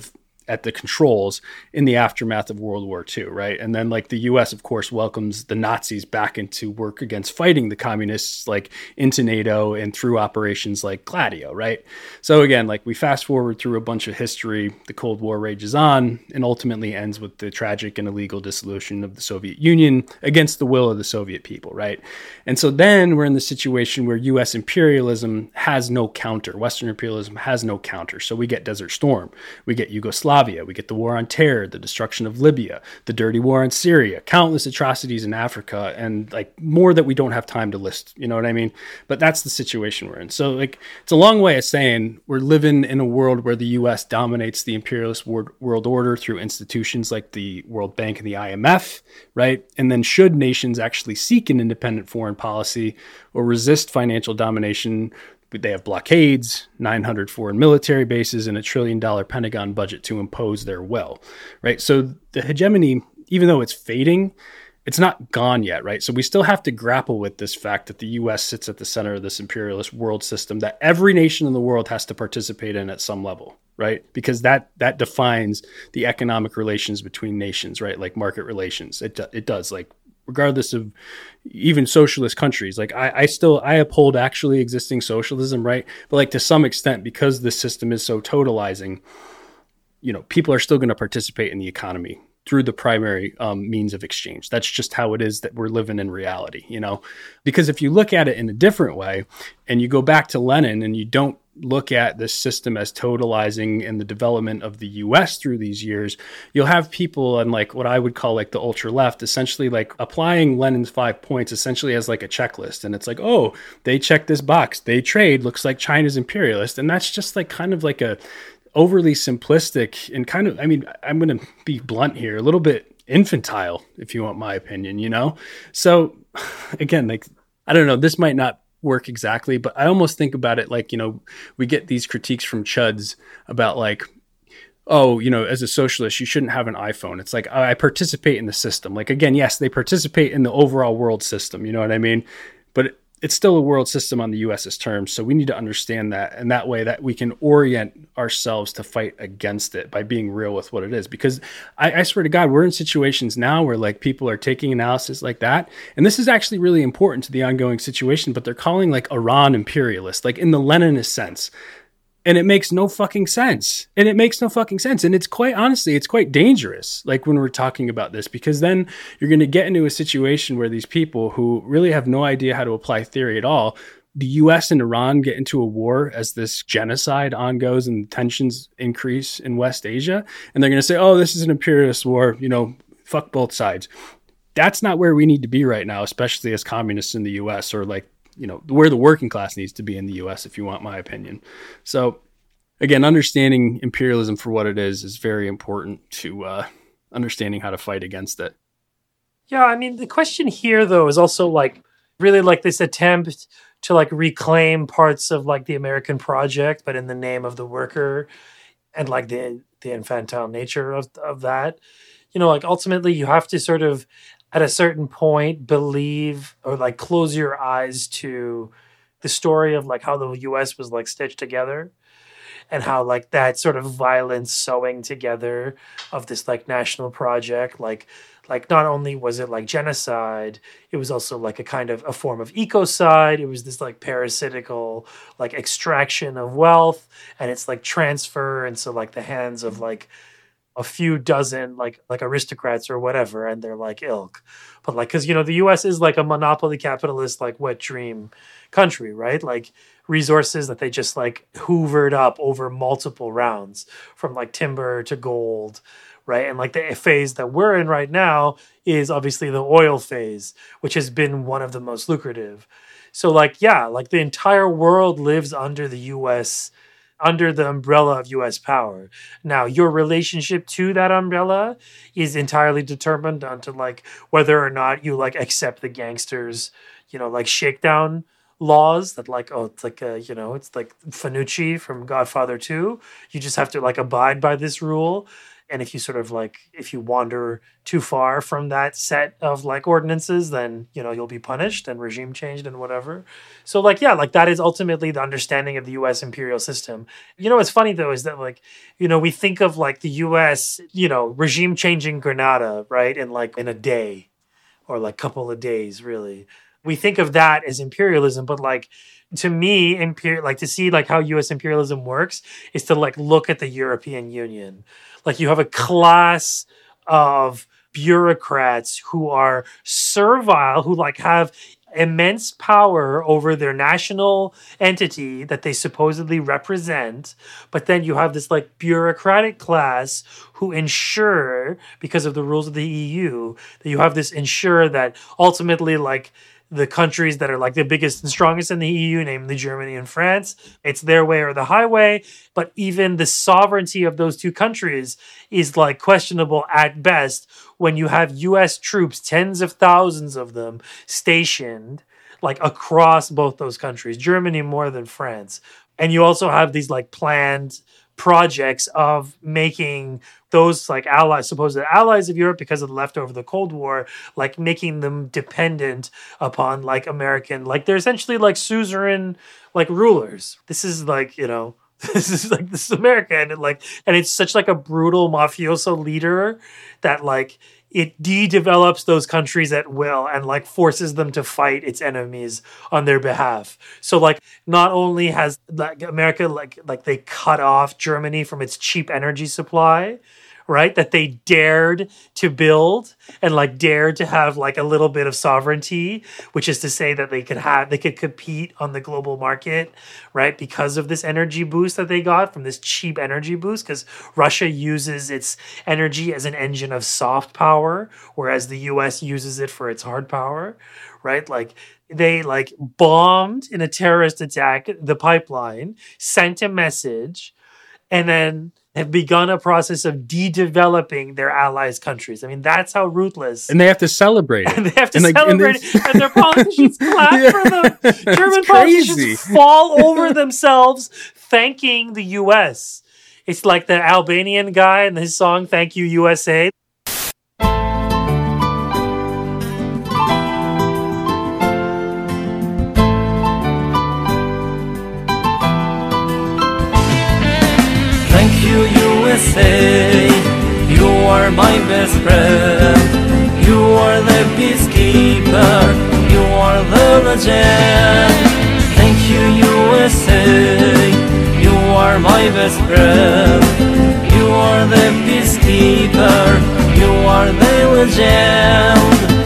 at the controls in the aftermath of World War Two, right? And then like the U S, of course, welcomes the Nazis back into work against fighting the communists, like into NATO and through operations like Gladio, right? So again, like we fast forward through a bunch of history, the Cold War rages on and ultimately ends with the tragic and illegal dissolution of the Soviet Union against the will of the Soviet people, right? And so then we're in the situation where U S imperialism has no counter. Western imperialism has no counter. So we get Desert Storm, we get Yugoslavia, we get the war on terror, the destruction of Libya, the dirty war in Syria, countless atrocities in Africa, and like more that we don't have time to list, you know what I mean? But that's the situation we're in. So like it's a long way of saying we're living in a world where the U S dominates the imperialist world order through institutions like the World Bank and the I M F, right? And then should nations actually seek an independent foreign policy or resist financial domination, they have blockades, nine hundred foreign military bases, and a trillion dollar Pentagon budget to impose their will, right? So the hegemony, even though it's fading, it's not gone yet, right? So we still have to grapple with this fact that the U S sits at the center of this imperialist world system that every nation in the world has to participate in at some level, right? Because that that defines the economic relations between nations, right? Like market relations. It it does, like regardless of even socialist countries. Like I, I still, I uphold actually existing socialism, right? But like to some extent, because the system is so totalizing, you know, people are still going to participate in the economy through the primary um, means of exchange. That's just how it is that we're living in reality, you know? Because if you look at it in a different way and you go back to Lenin and you don't look at this system as totalizing and the development of the U S through these years, you'll have people on like what I would call like the ultra left, essentially like applying Lenin's five points essentially as like a checklist. And it's like, oh, they check this box, they trade, looks like China's imperialist. And that's just like kind of like a overly simplistic and kind of, I mean, I'm going to be blunt here, a little bit infantile, if you want my opinion, you know? So again, like, I don't know, this might not work exactly, but I almost think about it like, you know, we get these critiques from chuds about like, oh, you know, as a socialist, you shouldn't have an iPhone. It's like, I participate in the system. Like, again, yes, they participate in the overall world system. You know what I mean? But it's still a world system on the U S's terms. So we need to understand that. And that way that we can orient ourselves to fight against it by being real with what it is. Because I, I swear to God, we're in situations now where like people are taking analysis like that. And this is actually really important to the ongoing situation, but they're calling like Iran imperialist, like in the Leninist sense. And it makes no fucking sense. And it makes no fucking sense. And it's quite, honestly, it's quite dangerous, like when we're talking about this, because then you're going to get into a situation where these people who really have no idea how to apply theory at all, the U S and Iran get into a war as this genocide ongoes and tensions increase in West Asia. And they're going to say, oh, this is an imperialist war, you know, fuck both sides. That's not where we need to be right now, especially as communists in the U S, or like, you know, where the working class needs to be in the U S, if you want my opinion. So again, understanding imperialism for what it is is very important to uh, understanding how to fight against it. Yeah, I mean, the question here, though, is also like really like this attempt to like reclaim parts of like the American project, but in the name of the worker, and like the the infantile nature of, of that. You know, like ultimately you have to sort of at a certain point believe or like close your eyes to the story of like how the U S was like stitched together, and how like that sort of violent sewing together of this like national project, like like not only was it like genocide, it was also like a kind of a form of ecocide. It was this like parasitical like extraction of wealth, and it's like transfer into like the hands of like a few dozen like like aristocrats or whatever, and they're like ilk. But like, because you know the U S is like a monopoly capitalist like wet dream country, right? Like resources that they just like hoovered up over multiple rounds, from like timber to gold, right? And like the phase that we're in right now is obviously the oil phase, which has been one of the most lucrative. So like, yeah, like the entire world lives under the U S, under the umbrella of U S power. Now, your relationship to that umbrella is entirely determined onto like whether or not you like accept the gangsters, you know, like shakedown laws that like, oh, it's like, a, you know, it's like Fanucci from Godfather two. You just have to like abide by this rule. And if you sort of like, if you wander too far from that set of like ordinances, then, you know, you'll be punished and regime changed and whatever. So like, yeah, like that is ultimately the understanding of the U S imperial system. You know, what's funny though, is that like, you know, we think of like the U S, you know, regime changing Grenada, right? In like in a day or like couple of days, really. We think of that as imperialism, but like, to me, imperial, like to see like how U S imperialism works is to like look at the European Union. Like you have a class of bureaucrats who are servile, who like have immense power over their national entity that they supposedly represent. But then you have this like bureaucratic class who ensure, because of the rules of the E U, that you have this ensure that ultimately like the countries that are like the biggest and strongest in the E U, namely Germany and France, it's their way or the highway. But even the sovereignty of those two countries is like questionable at best when you have U S troops, tens of thousands of them, stationed like across both those countries, Germany more than France. And you also have these like planned projects of making those like allies, supposed allies of Europe because of the leftover of the Cold War, like making them dependent upon like American, like they're essentially like suzerain like rulers. This is like, you know, this is like, this is America. And it like, and it's such like a brutal mafioso leader that like, it de-develops those countries at will and like forces them to fight its enemies on their behalf. So like not only has like America like like they cut off Germany from its cheap energy supply, right? That they dared to build and like dared to have like a little bit of sovereignty, which is to say that they could have, they could compete on the global market, right? Because of this energy boost that they got from this cheap energy boost, because Russia uses its energy as an engine of soft power, whereas the U S uses it for its hard power, right? Like they like bombed in a terrorist attack the pipeline, sent a message, and then have begun a process of de-developing their allies' countries. I mean, that's how ruthless. And they have to celebrate it. And they have to and like, celebrate and it. And their politicians clap Yeah. for them. German It's politicians crazy. fall over themselves thanking the U S. It's like the Albanian guy and his song, Thank You, U S A. Thank you, U S A, you are my best friend. You are the peacekeeper, you are the legend. Thank you, U S A, you are my best friend. You are the peacekeeper, you are the legend.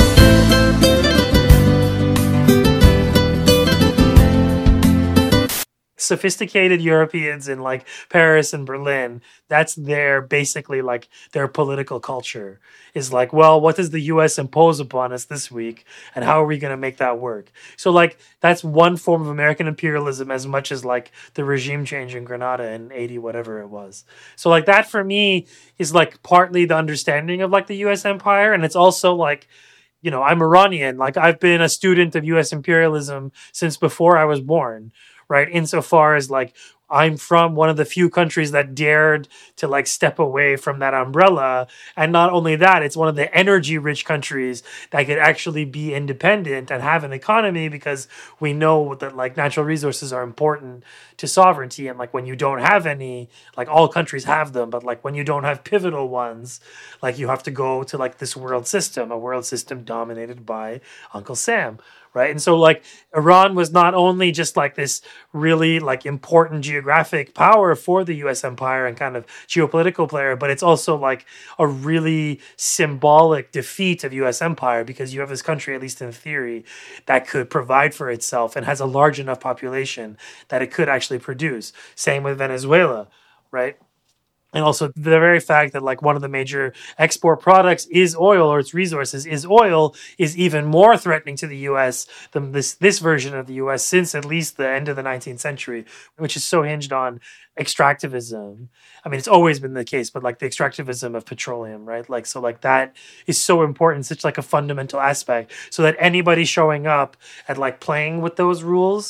Sophisticated Europeans in like Paris and Berlin, that's their basically like their political culture is like, well, what does the U S impose upon us this week and how are we going to make that work? So like that's one form of American imperialism as much as like the regime change in Grenada in eighty whatever it was. So like that for me is like partly the understanding of like the U S empire, and it's also like, you know, I'm Iranian, like I've been a student of U S imperialism since before I was born. Right, insofar as like I'm from one of the few countries that dared to like step away from that umbrella. And not only that, it's one of the energy rich countries that could actually be independent and have an economy, because we know that like natural resources are important to sovereignty. And like when you don't have any, like all countries have them, but like when you don't have pivotal ones, like you have to go to like this world system, a world system dominated by Uncle Sam. Right. And so like Iran was not only just like this really like important geographic power for the U S empire and kind of geopolitical player, but it's also like a really symbolic defeat of U S empire, because you have this country, at least in theory, that could provide for itself and has a large enough population that it could actually produce. Same with Venezuela. Right. And also the very fact that like one of the major export products is oil, or its resources is oil, is even more threatening to the U S than this this version of the U S since at least the end of the nineteenth century, which is so hinged on extractivism. I mean, it's always been the case, but like the extractivism of petroleum, right? Like, so like that is so important, such like a fundamental aspect, so that anybody showing up and like playing with those rules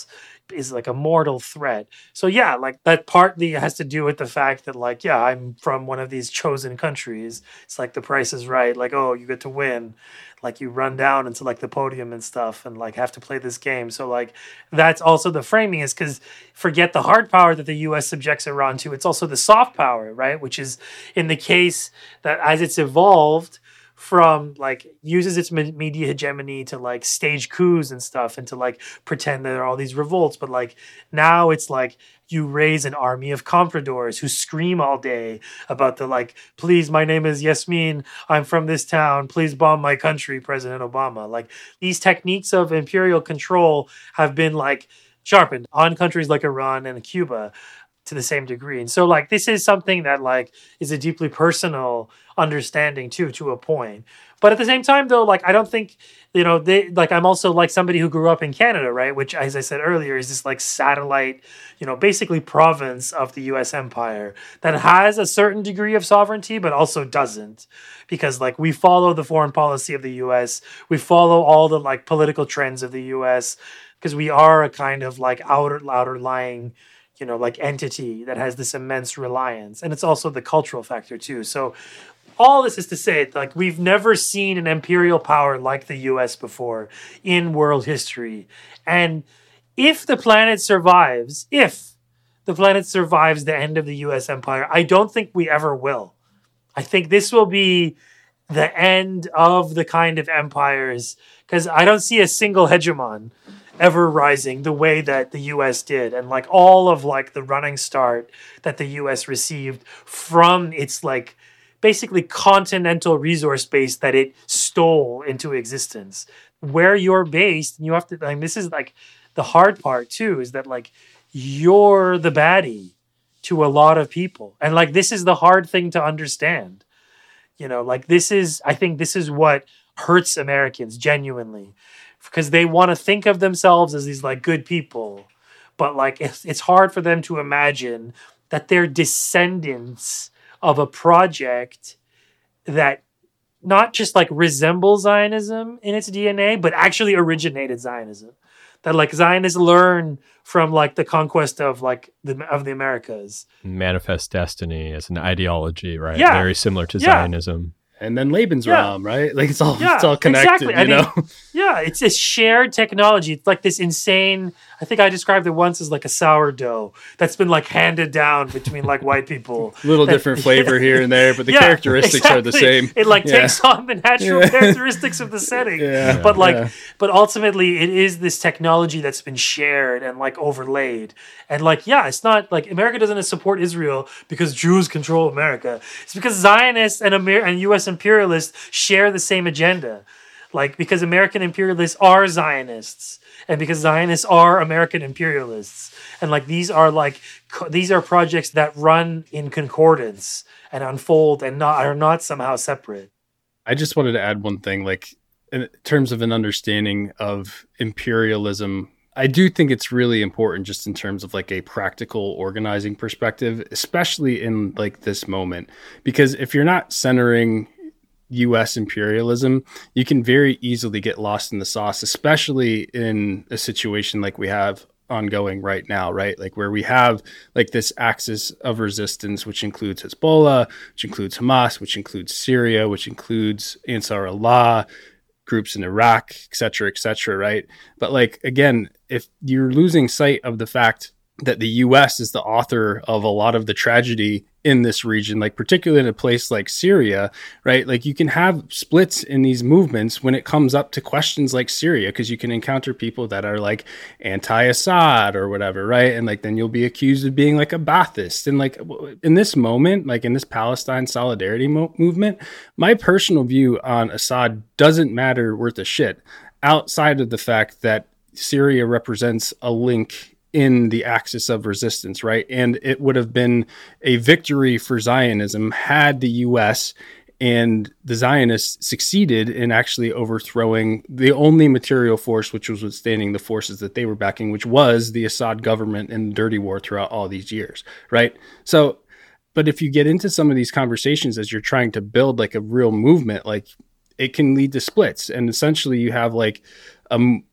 is like a mortal threat. So yeah, like that partly has to do with the fact that like, yeah, I'm from one of these chosen countries. It's like the Price is Right. Like, oh, you get to win. Like you run down into like the podium and stuff and like have to play this game. So like that's also the framing is because forget the hard power that the U S subjects Iran to. It's also the soft power, right? Which is in the case that as it's evolved from like uses its media hegemony to like stage coups and stuff and to like pretend there are all these revolts. But like now it's like you raise an army of compradors who scream all day about the like, please, my name is Yasmin. I'm from this town. Please bomb my country, President Obama. Like these techniques of imperial control have been like sharpened on countries like Iran and Cuba to the same degree. And so like this is something that like is a deeply personal understanding too, to a point. But at the same time though, like I don't think, you know, they like I'm also like somebody who grew up in Canada, right? Which as I said earlier is this like satellite, you know, basically province of the U S empire that has a certain degree of sovereignty, but also doesn't. Because like we follow the foreign policy of the U S, we follow all the like political trends of the U S, because we are a kind of like outer outer lying, you know, like entity that has this immense reliance. And it's also the cultural factor too. So all this is to say, like, we've never seen an imperial power like the U S before in world history. And if the planet survives, if the planet survives the end of the U S empire, I don't think we ever will. I think this will be the end of the kind of empires, because I don't see a single hegemon ever rising the way that the U S did. And like all of like the running start that the U S received from its like basically continental resource base that it stole into existence. Where you're based, and you have to, like, this is like the hard part too, is that like you're the baddie to a lot of people. And like this is the hard thing to understand. You know, like this is, I think this is what hurts Americans genuinely, because they want to think of themselves as these like good people, but like it's, it's hard for them to imagine that they're descendants of a project that not just like resembles Zionism in its D N A, but actually originated Zionism. That like Zionists learn from like the conquest of like the of the Americas. Manifest Destiny as an ideology, right? Yeah. Very similar to Yeah. Zionism. And then Lebensraum, Yeah. right? Like it's all Yeah, it's all connected, exactly. I you mean, know. Yeah, it's a shared technology. It's like this insane, I think I described it once as like a sourdough that's been like handed down between like white people. A little That- different flavor here and there, but the Yeah, characteristics are the exactly. same. It like Yeah. takes on the natural Yeah. characteristics of the setting. Yeah, But like, yeah. but ultimately it is this technology that's been shared and like overlaid. And like, yeah, it's not like America doesn't support Israel because Jews control America. It's because Zionists and Amer- and U S imperialists share the same agenda. Like, because American imperialists are Zionists, and because Zionists are American imperialists. And like, these are like, co- these are projects that run in concordance and unfold and not are not somehow separate. I just wanted to add one thing, like in terms of an understanding of imperialism. I do think it's really important just in terms of like a practical organizing perspective, especially in like this moment, because if you're not centering U S imperialism, you can very easily get lost in the sauce, especially in a situation like we have ongoing right now, right? Like where we have like this axis of resistance, which includes Hezbollah, which includes Hamas, which includes Syria, which includes Ansar Allah, groups in Iraq, et cetera, et cetera, right? But like, again, if you're losing sight of the fact that the U S is the author of a lot of the tragedy in this region, like particularly in a place like Syria, right? Like you can have splits in these movements when it comes up to questions like Syria, because you can encounter people that are like anti-Assad or whatever, right? And like then you'll be accused of being like a Ba'athist. And like in this moment, like in this Palestine solidarity mo- movement, my personal view on Assad doesn't matter worth a shit outside of the fact that Syria represents a link in the axis of resistance, right? And it would have been a victory for Zionism had the U S and the Zionists succeeded in actually overthrowing the only material force which was withstanding the forces that they were backing, which was the Assad government and the dirty war throughout all these years, right? So, but if you get into some of these conversations as you're trying to build like a real movement, like it can lead to splits. And essentially you have like a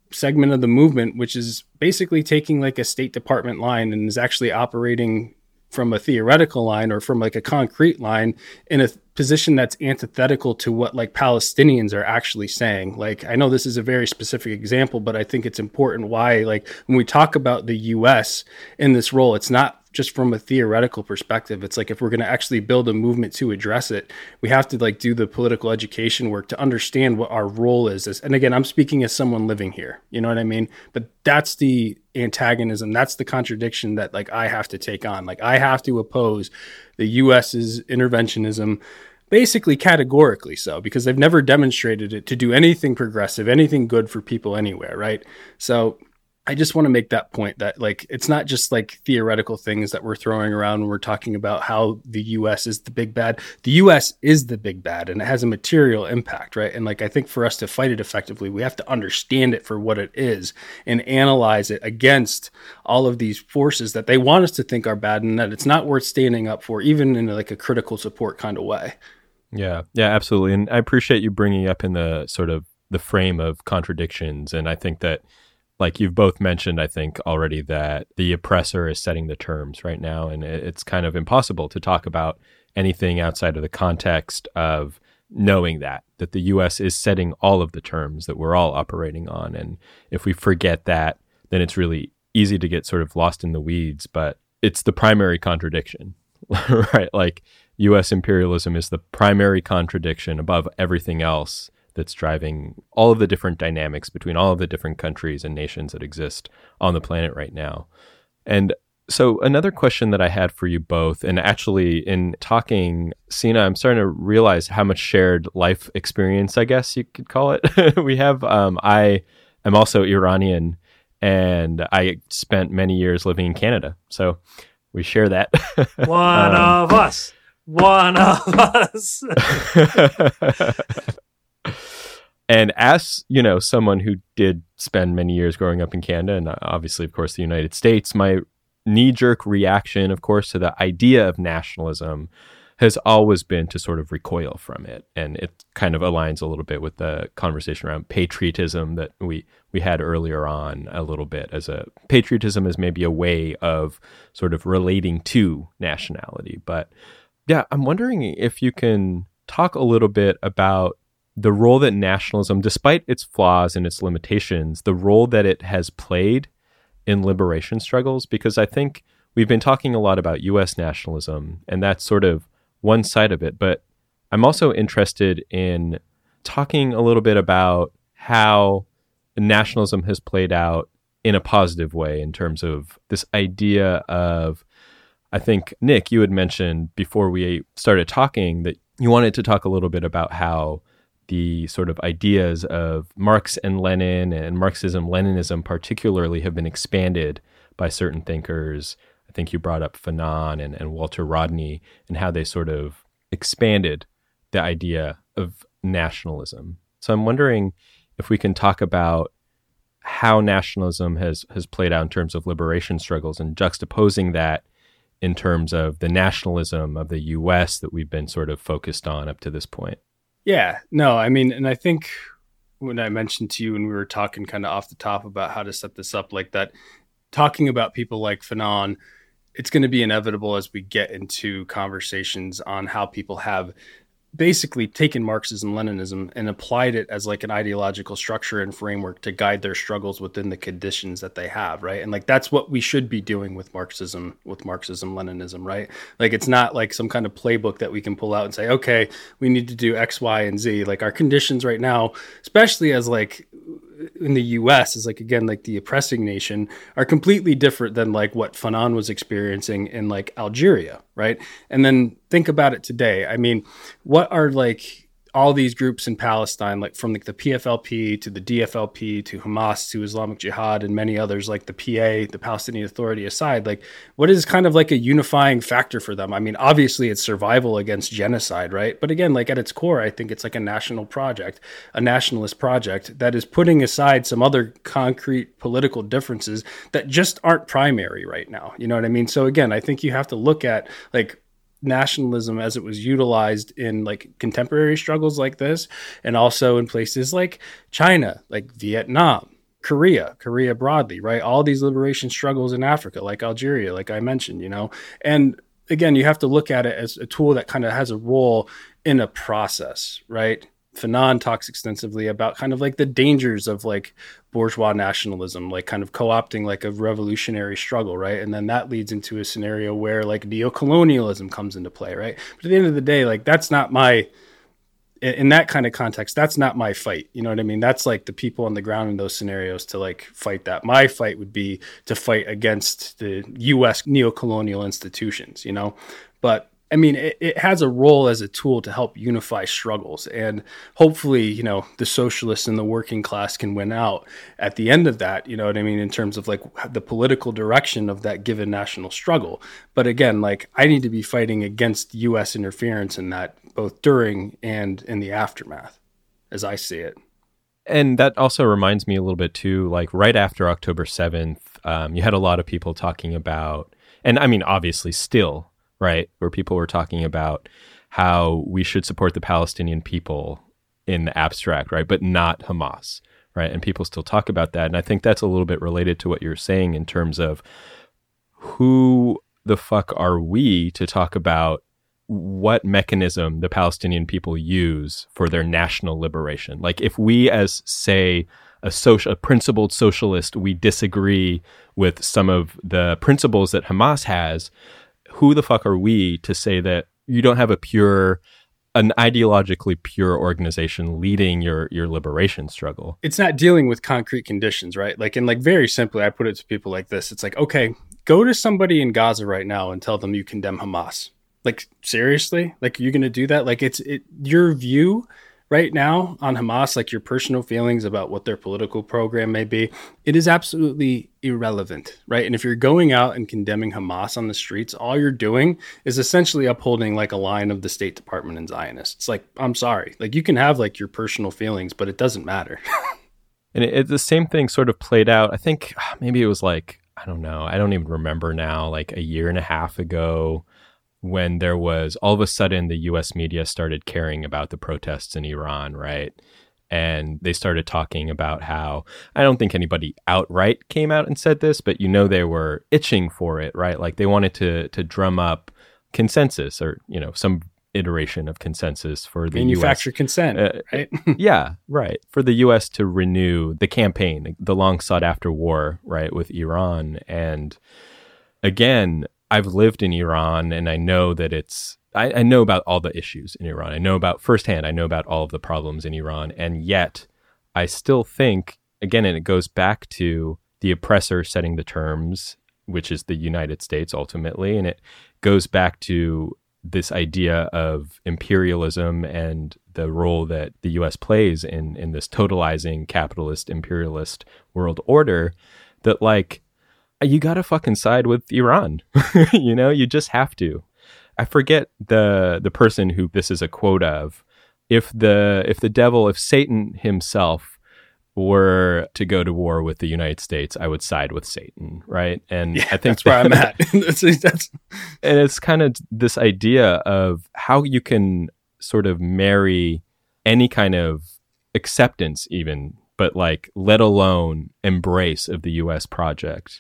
segment of the movement, which is basically taking like a State Department line and is actually operating from a theoretical line or from like a concrete line in a position that's antithetical to what like Palestinians are actually saying. Like, I know this is a very specific example, but I think it's important why, like, when we talk about the U S in this role, it's not just from a theoretical perspective. It's like, if we're going to actually build a movement to address it, we have to like do the political education work to understand what our role is. And again, I'm speaking as someone living here, you know what I mean? But that's the antagonism. That's the contradiction that like I have to take on. Like, I have to oppose the U S's interventionism, basically categorically so, because they've never demonstrated it to do anything progressive, anything good for people anywhere. Right. So I just want to make that point that like, it's not just like theoretical things that we're throwing around when we're talking about how the U S is the big bad. The U S is the big bad, and it has a material impact, right? And like, I think for us to fight it effectively, we have to understand it for what it is and analyze it against all of these forces that they want us to think are bad and that it's not worth standing up for, even in like a critical support kind of way. Yeah, yeah, absolutely. And I appreciate you bringing up in the sort of the frame of contradictions. And I think that, like you've both mentioned, I think already, that the oppressor is setting the terms right now. And it's kind of impossible to talk about anything outside of the context of knowing that, that the U S is setting all of the terms that we're all operating on. And if we forget that, then it's really easy to get sort of lost in the weeds. But it's the primary contradiction, right? Like, U S imperialism is the primary contradiction above everything else that's driving all of the different dynamics between all of the different countries and nations that exist on the planet right now. And so another question that I had for you both, and actually in talking, Sina, I'm starting to realize how much shared life experience, I guess you could call it, we have. Um, I am also Iranian, and I spent many years living in Canada. So we share that. One um, of us. One of us. And as, you know, someone who did spend many years growing up in Canada and obviously, of course, the United States, my knee-jerk reaction, of course, to the idea of nationalism has always been to sort of recoil from it. And it kind of aligns a little bit with the conversation around patriotism that we, we had earlier on a little bit, as a patriotism is maybe a way of sort of relating to nationality. But yeah, I'm wondering if you can talk a little bit about the role that nationalism, despite its flaws and its limitations, the role that it has played in liberation struggles, because I think we've been talking a lot about U S nationalism, and that's sort of one side of it. But I'm also interested in talking a little bit about how nationalism has played out in a positive way in terms of this idea of, I think, Nick, you had mentioned before we started talking that you wanted to talk a little bit about how the sort of ideas of Marx and Lenin and Marxism, Leninism particularly, have been expanded by certain thinkers. I think you brought up Fanon and, and Walter Rodney, and how they sort of expanded the idea of nationalism. So I'm wondering if we can talk about how nationalism has, has played out in terms of liberation struggles, and juxtaposing that in terms of the nationalism of the U S that we've been sort of focused on up to this point. Yeah, no, I mean, and I think when I mentioned to you when we were talking kind of off the top about how to set this up like that, talking about people like Fanon, it's going to be inevitable as we get into conversations on how people have basically taken Marxism, Leninism and applied it as like an ideological structure and framework to guide their struggles within the conditions that they have, right? And like, that's what we should be doing with Marxism, with Marxism, Leninism, right? Like, it's not like some kind of playbook that we can pull out and say, okay, we need to do X, Y, and Z. Like, our conditions right now, especially as like in the U S, is like, again, like the oppressing nation, are completely different than like what Fanon was experiencing in like Algeria, right? And then think about it today. I mean, what are like all these groups in Palestine, like from like the P F L P to the D F L P to Hamas to Islamic Jihad and many others, like the P A, the Palestinian Authority aside, like what is kind of like a unifying factor for them? I mean, obviously it's survival against genocide, right? But again, like at its core, I think it's like a national project, a nationalist project that is putting aside some other concrete political differences that just aren't primary right now. You know what I mean? So again, I think you have to look at like nationalism as it was utilized in like contemporary struggles like this, and also in places like China, like Vietnam, Korea, Korea broadly, right? All these liberation struggles in Africa, like Algeria, like I mentioned, you know, and again, you have to look at it as a tool that kind of has a role in a process, right? Fanon talks extensively about kind of like the dangers of like bourgeois nationalism, like kind of co-opting like a revolutionary struggle, right? And then that leads into a scenario where like neocolonialism comes into play, right? But at the end of the day, like that's not my, in that kind of context, that's not my fight. You know what I mean? That's like the people on the ground in those scenarios to like fight that. My fight would be to fight against the U S neocolonial institutions, you know? But I mean, it, it has a role as a tool to help unify struggles. And hopefully, you know, the socialists and the working class can win out at the end of that, you know what I mean, in terms of like the political direction of that given national struggle. But again, like I need to be fighting against U S interference in that, both during and in the aftermath, as I see it. And that also reminds me a little bit too, like right after October seventh, um, you had a lot of people talking about, and I mean, obviously still, right, where people were talking about how we should support the Palestinian people in the abstract, right, but not Hamas, right? And people still talk about that. And I think that's a little bit related to what you're saying in terms of who the fuck are we to talk about what mechanism the Palestinian people use for their national liberation. Like if we as, say, a social, a principled socialist, we disagree with some of the principles that Hamas has, who the fuck are we to say that you don't have a pure, an ideologically pure organization leading your your liberation struggle? It's not dealing with concrete conditions, right? Like, and like very simply, I put it to people like this. It's like, okay, go to somebody in Gaza right now and tell them you condemn Hamas. Like, seriously? Like, you're going to do that? Like, it's it your view right now on Hamas, like your personal feelings about what their political program may be, it is absolutely irrelevant, right? And if you're going out and condemning Hamas on the streets, all you're doing is essentially upholding like a line of the State Department and Zionists. Like, I'm sorry, like you can have like your personal feelings, but it doesn't matter. And it, it, the same thing sort of played out. I think maybe it was like, I don't know, I don't even remember now, like a year and a half ago, when there was all of a sudden the U S media started caring about the protests in Iran, right? And they started talking about how, I don't think anybody outright came out and said this, but you know, they were itching for it, right? Like they wanted to to drum up consensus or, you know, some iteration of consensus for the manufacture U S consent, uh, right? Yeah, right. For the U S to renew the campaign, the long sought after war, right, with Iran. And again, I've lived in Iran and I know that it's, I, I know about all the issues in Iran. I know about firsthand, I know about all of the problems in Iran. And yet I still think, again, and it goes back to the oppressor setting the terms, which is the United States ultimately. And it goes back to this idea of imperialism and the role that the U S plays in, in this totalizing capitalist imperialist world order, that like, you got to fucking side with Iran. You know, you just have to. I forget the the person who this is a quote of. If the if the devil, if Satan himself were to go to war with the United States, I would side with Satan, right? And Yeah, I think that's where I'm at. that's, that's... And it's kind of this idea of how you can sort of marry any kind of acceptance even, but like let alone embrace of the U S project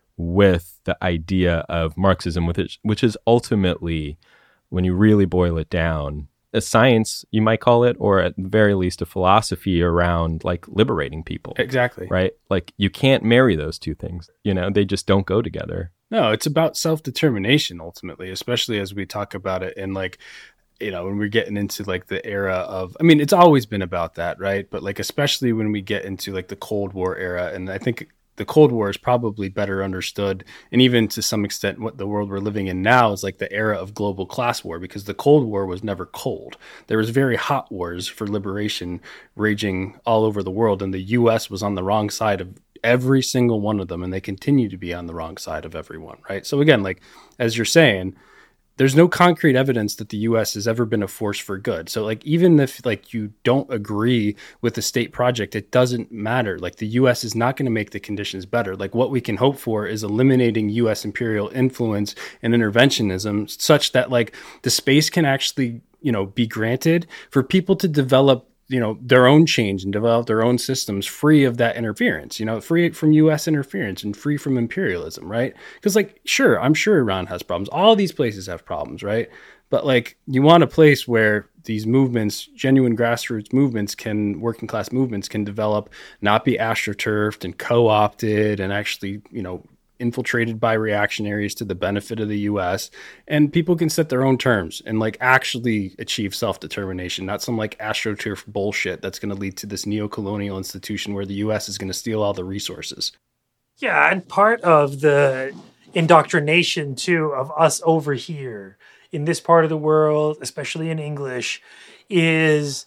with the idea of Marxism, with it, which is ultimately, when you really boil it down, a science, you might call it, or at the very least a philosophy around like liberating people. Exactly. Right? Like you can't marry those two things. You know, they just don't go together. No, it's about self-determination ultimately, especially as we talk about it in like, you know, when we're getting into like the era of, I mean, it's always been about that, right? But like, especially when we get into like the Cold War era, and I think the Cold War is probably better understood, and even to some extent what the world we're living in now is like the era of global class war, because the Cold War was never cold. There was very hot wars for liberation raging all over the world, and the U S was on the wrong side of every single one of them, and they continue to be on the wrong side of everyone, right? So again, like as you're saying, there's no concrete evidence that the U S has ever been a force for good. So like, even if like you don't agree with the state project, it doesn't matter. Like the U S is not going to make the conditions better. Like what we can hope for is eliminating U S imperial influence and interventionism such that like the space can actually, you know, be granted for people to develop you know, their own change and develop their own systems free of that interference, you know, free from U S interference and free from imperialism, right? Because like, sure, I'm sure Iran has problems. All these places have problems, right? But like, you want a place where these movements, genuine grassroots movements can, working class movements can develop, not be astroturfed and co-opted and actually, you know, infiltrated by reactionaries to the benefit of the U S, and people can set their own terms and like actually achieve self-determination, not some like astroturf bullshit that's going to lead to this neo-colonial institution where the U S is going to steal all the resources. Yeah, and part of the indoctrination too of us over here in this part of the world, especially in English, is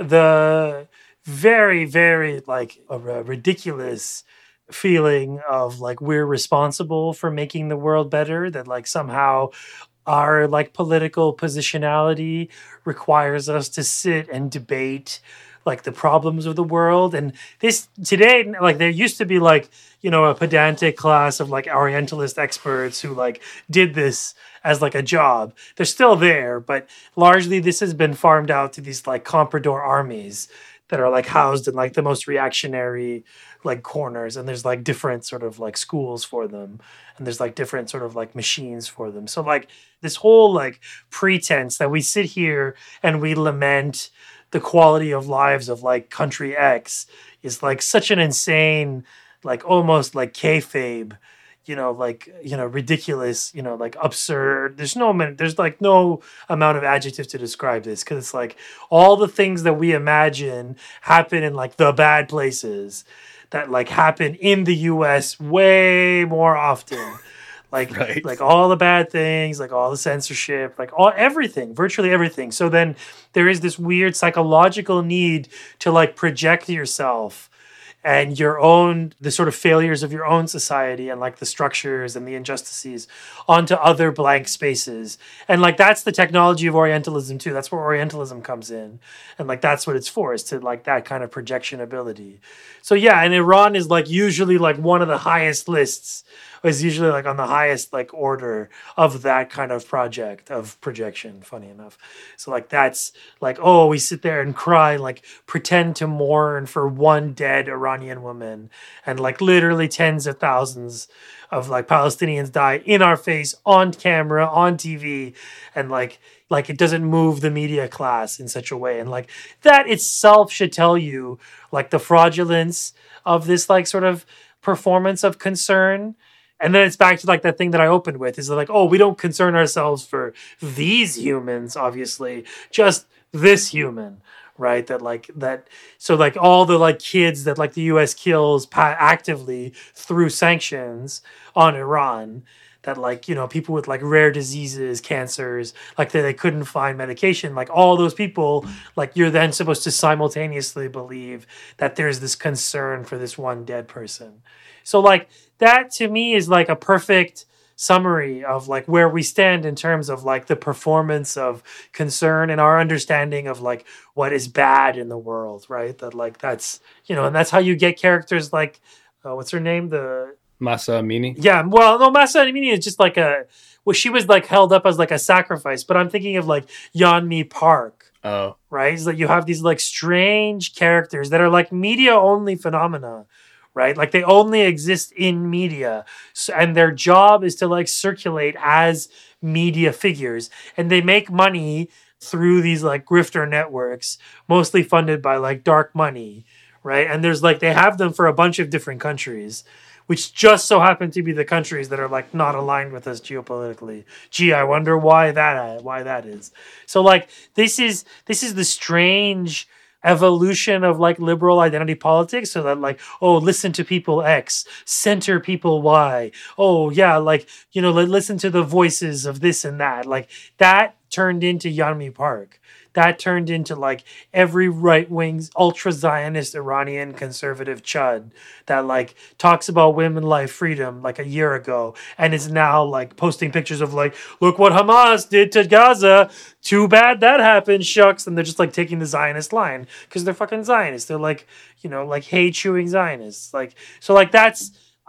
the very, very like a, a ridiculous feeling of like we're responsible for making the world better, that like somehow our like political positionality requires us to sit and debate like the problems of the world. And this today, like there used to be like, you know, a pedantic class of like Orientalist experts who like did this as like a job. They're still there, but largely this has been farmed out to these like comprador armies that are like housed in like the most reactionary like corners, and there's like different sort of like schools for them, and there's like different sort of like machines for them. So like this whole like pretense that we sit here and we lament the quality of lives of like country X is like such an insane, like almost like kayfabe, you know, like, you know, ridiculous, you know, like absurd. There's no, there's like no amount of adjectives to describe this, because it's like all the things that we imagine happen in like the bad places that like happen in the U S way more often. Like, right. like all the bad things, like all the censorship, like all everything, virtually everything. So then there is this weird psychological need to like project yourself and your own, the sort of failures of your own society and like the structures and the injustices onto other blank spaces. And like, that's the technology of Orientalism too. That's where Orientalism comes in. And like, that's what it's for, is to like that kind of projection ability. So yeah, and Iran is like usually like one of the highest lists, is usually like on the highest like order of that kind of project of projection, funny enough. So like that's like, oh, we sit there and cry, like pretend to mourn for one dead Iranian woman, and like literally tens of thousands of like Palestinians die in our face on camera, on T V, and like like it doesn't move the media class in such a way. And like that itself should tell you like the fraudulence of this like sort of performance of concern. And then it's back to like that thing that I opened with, is like, oh, we don't concern ourselves for these humans, obviously, just this human, right? That like that. So like all the like kids that like the U S kills pa- actively through sanctions on Iran, that like, you know, people with like rare diseases, cancers, like that they couldn't find medication, like all those people, like you're then supposed to simultaneously believe that there's this concern for this one dead person. So like that to me is like a perfect summary of like where we stand in terms of like the performance of concern and our understanding of like what is bad in the world, right? That like that's, you know, and that's how you get characters like, uh, what's her name? The Mahsa Amini. Yeah, well, no, Mahsa Amini is just like a, well, she was like held up as like a sacrifice, but I'm thinking of like Yeonmi Park. Oh. Right? It's like you have these like strange characters that are like media only phenomena. Right? Like they only exist in media, so, and their job is to like circulate as media figures, and they make money through these like grifter networks, mostly funded by like dark money, right? And there's like, they have them for a bunch of different countries, which just so happen to be the countries that are like not aligned with us geopolitically. Gee, I wonder why that, why that is. So like, this is, this is the strange evolution of like liberal identity politics, so that like, oh, listen to people X, center people Y. Oh yeah, like, you know, listen to the voices of this and that. Like that turned into Yeonmi Park. That turned into like every right-wing ultra-Zionist Iranian conservative chud that like talks about women life freedom like a year ago and is now like posting pictures of like, look what Hamas did to Gaza. Too bad that happened, shucks. And they're just like taking the Zionist line because they're fucking Zionists. They're like, you know, like hay chewing Zionists. Like, so like that's,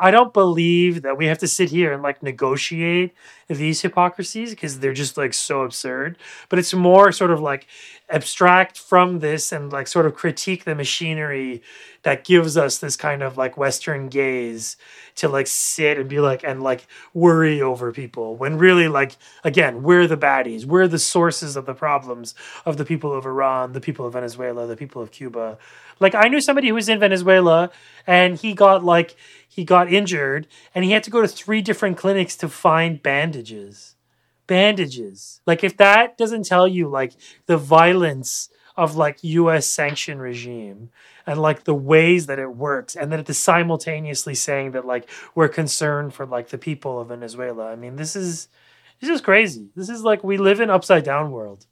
I don't believe that we have to sit here and like negotiate these hypocrisies because they're just like so absurd. But it's more sort of like abstract from this and like sort of critique the machinery that gives us this kind of like Western gaze to like sit and be like and like worry over people when really like again we're the baddies, we're the sources of the problems of the people of Iran, the people of Venezuela, the people of Cuba. Like I knew somebody who was in Venezuela and he got like he got injured and he had to go to three different clinics to find bandages. Bandages. Like if that doesn't tell you like the violence of like U S sanction regime and like the ways that it works and that it is simultaneously saying that like we're concerned for like the people of Venezuela. I mean, this is this is crazy. This is like we live in upside down world.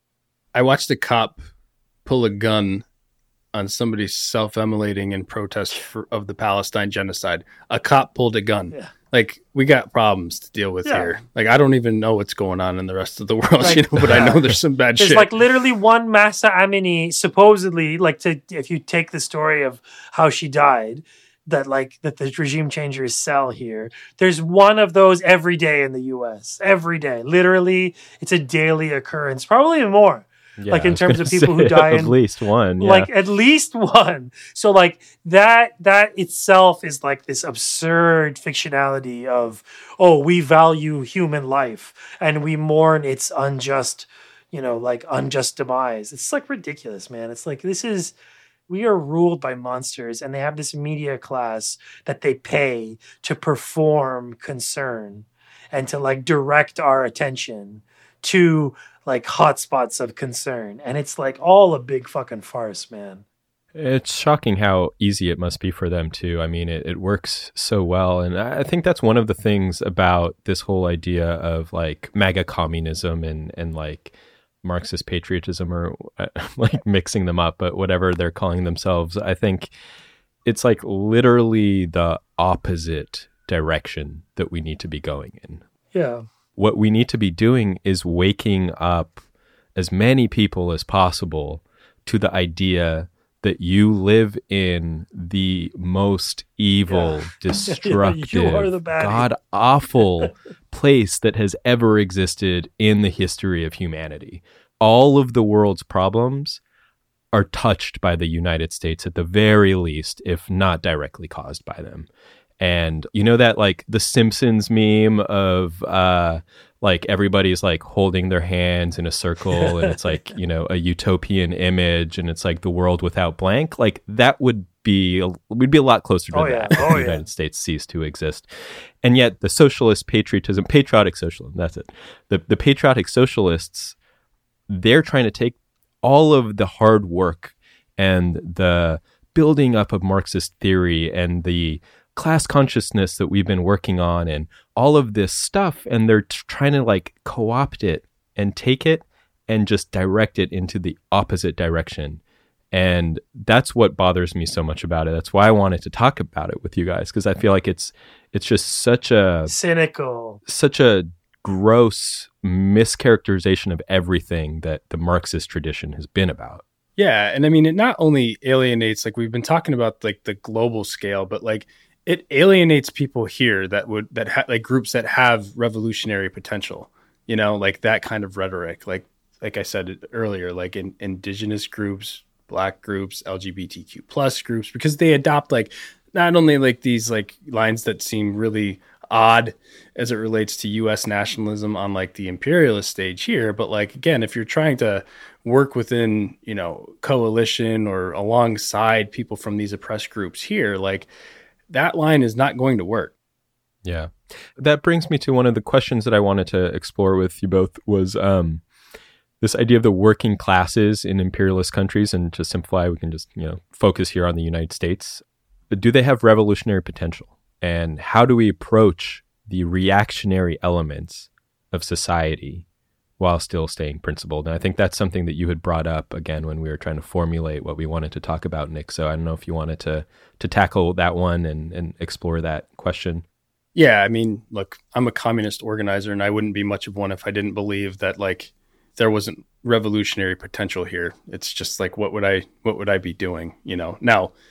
I watched a cop pull a gun on somebody self-immolating in protest for, of the Palestine genocide. A cop pulled a gun. Yeah. Like, we got problems to deal with yeah. here. Like, I don't even know what's going on in the rest of the world, like, you know, but I know there's some bad there's shit. There's like literally one Mahsa Amini, supposedly, like to if you take the story of how she died, that like that the regime changers sell here, there's one of those every day in the U S. Every day. Literally, it's a daily occurrence. Probably more. Yeah, like in terms of people who die, at in, least one, yeah. like at least one. So like that, that itself is like this absurd fictionality of, oh, we value human life and we mourn its unjust, you know, like unjust demise. It's like ridiculous, man. It's like, this is, we are ruled by monsters and they have this media class that they pay to perform concern and to like direct our attention to like hotspots of concern. And it's like all a big fucking farce, man. It's shocking how easy it must be for them too. I mean, it, it works so well. And I think that's one of the things about this whole idea of like MAGA communism and, and like Marxist patriotism, or uh, like mixing them up, but whatever they're calling themselves. I think it's like literally the opposite direction that we need to be going in. Yeah. What we need to be doing is waking up as many people as possible to the idea that you live in the most evil, yeah. destructive, god-awful place that has ever existed in the history of humanity. All of the world's problems are touched by the United States at the very least, if not directly caused by them. And you know that like the Simpsons meme of uh, like everybody's like holding their hands in a circle and it's like, you know, a utopian image and it's like the world without blank. Like that would be, a, we'd be a lot closer to oh, that yeah. if oh, the United yeah. States ceased to exist. And yet the socialist patriotism, patriotic socialism, that's it. The, the patriotic socialists, they're trying to take all of the hard work and the building up of Marxist theory and the class consciousness that we've been working on and all of this stuff, and they're t- trying to like co-opt it and take it and just direct it into the opposite direction. And that's what bothers me so much about it. That's why I wanted to talk about it with you guys, because I feel like it's it's just such a cynical, such a gross mischaracterization of everything that the Marxist tradition has been about. Yeah, and I mean, it not only alienates, like we've been talking about like the global scale, but like it alienates people here that would that ha- like groups that have revolutionary potential, you know, like that kind of rhetoric, like like I said earlier, like in indigenous groups, Black groups, L G B T Q plus groups, because they adopt like not only like these like lines that seem really odd as it relates to U S nationalism on like the imperialist stage here, but like again, if you're trying to work within, you know, coalition or alongside people from these oppressed groups here, like that line is not going to work. Yeah. That brings me to one of the questions that I wanted to explore with you both was um, this idea of the working classes in imperialist countries. And to simplify, we can just, you know, focus here on the United States. But do they have revolutionary potential? And how do we approach the reactionary elements of society while still staying principled? And I think that's something that you had brought up again when we were trying to formulate what we wanted to talk about, Nick. So I don't know if you wanted to to tackle that one and, and explore that question. Yeah, I mean, look, I'm a communist organizer, and I wouldn't be much of one if I didn't believe that like there wasn't revolutionary potential here. It's just like, what would I what would I be doing? You know, now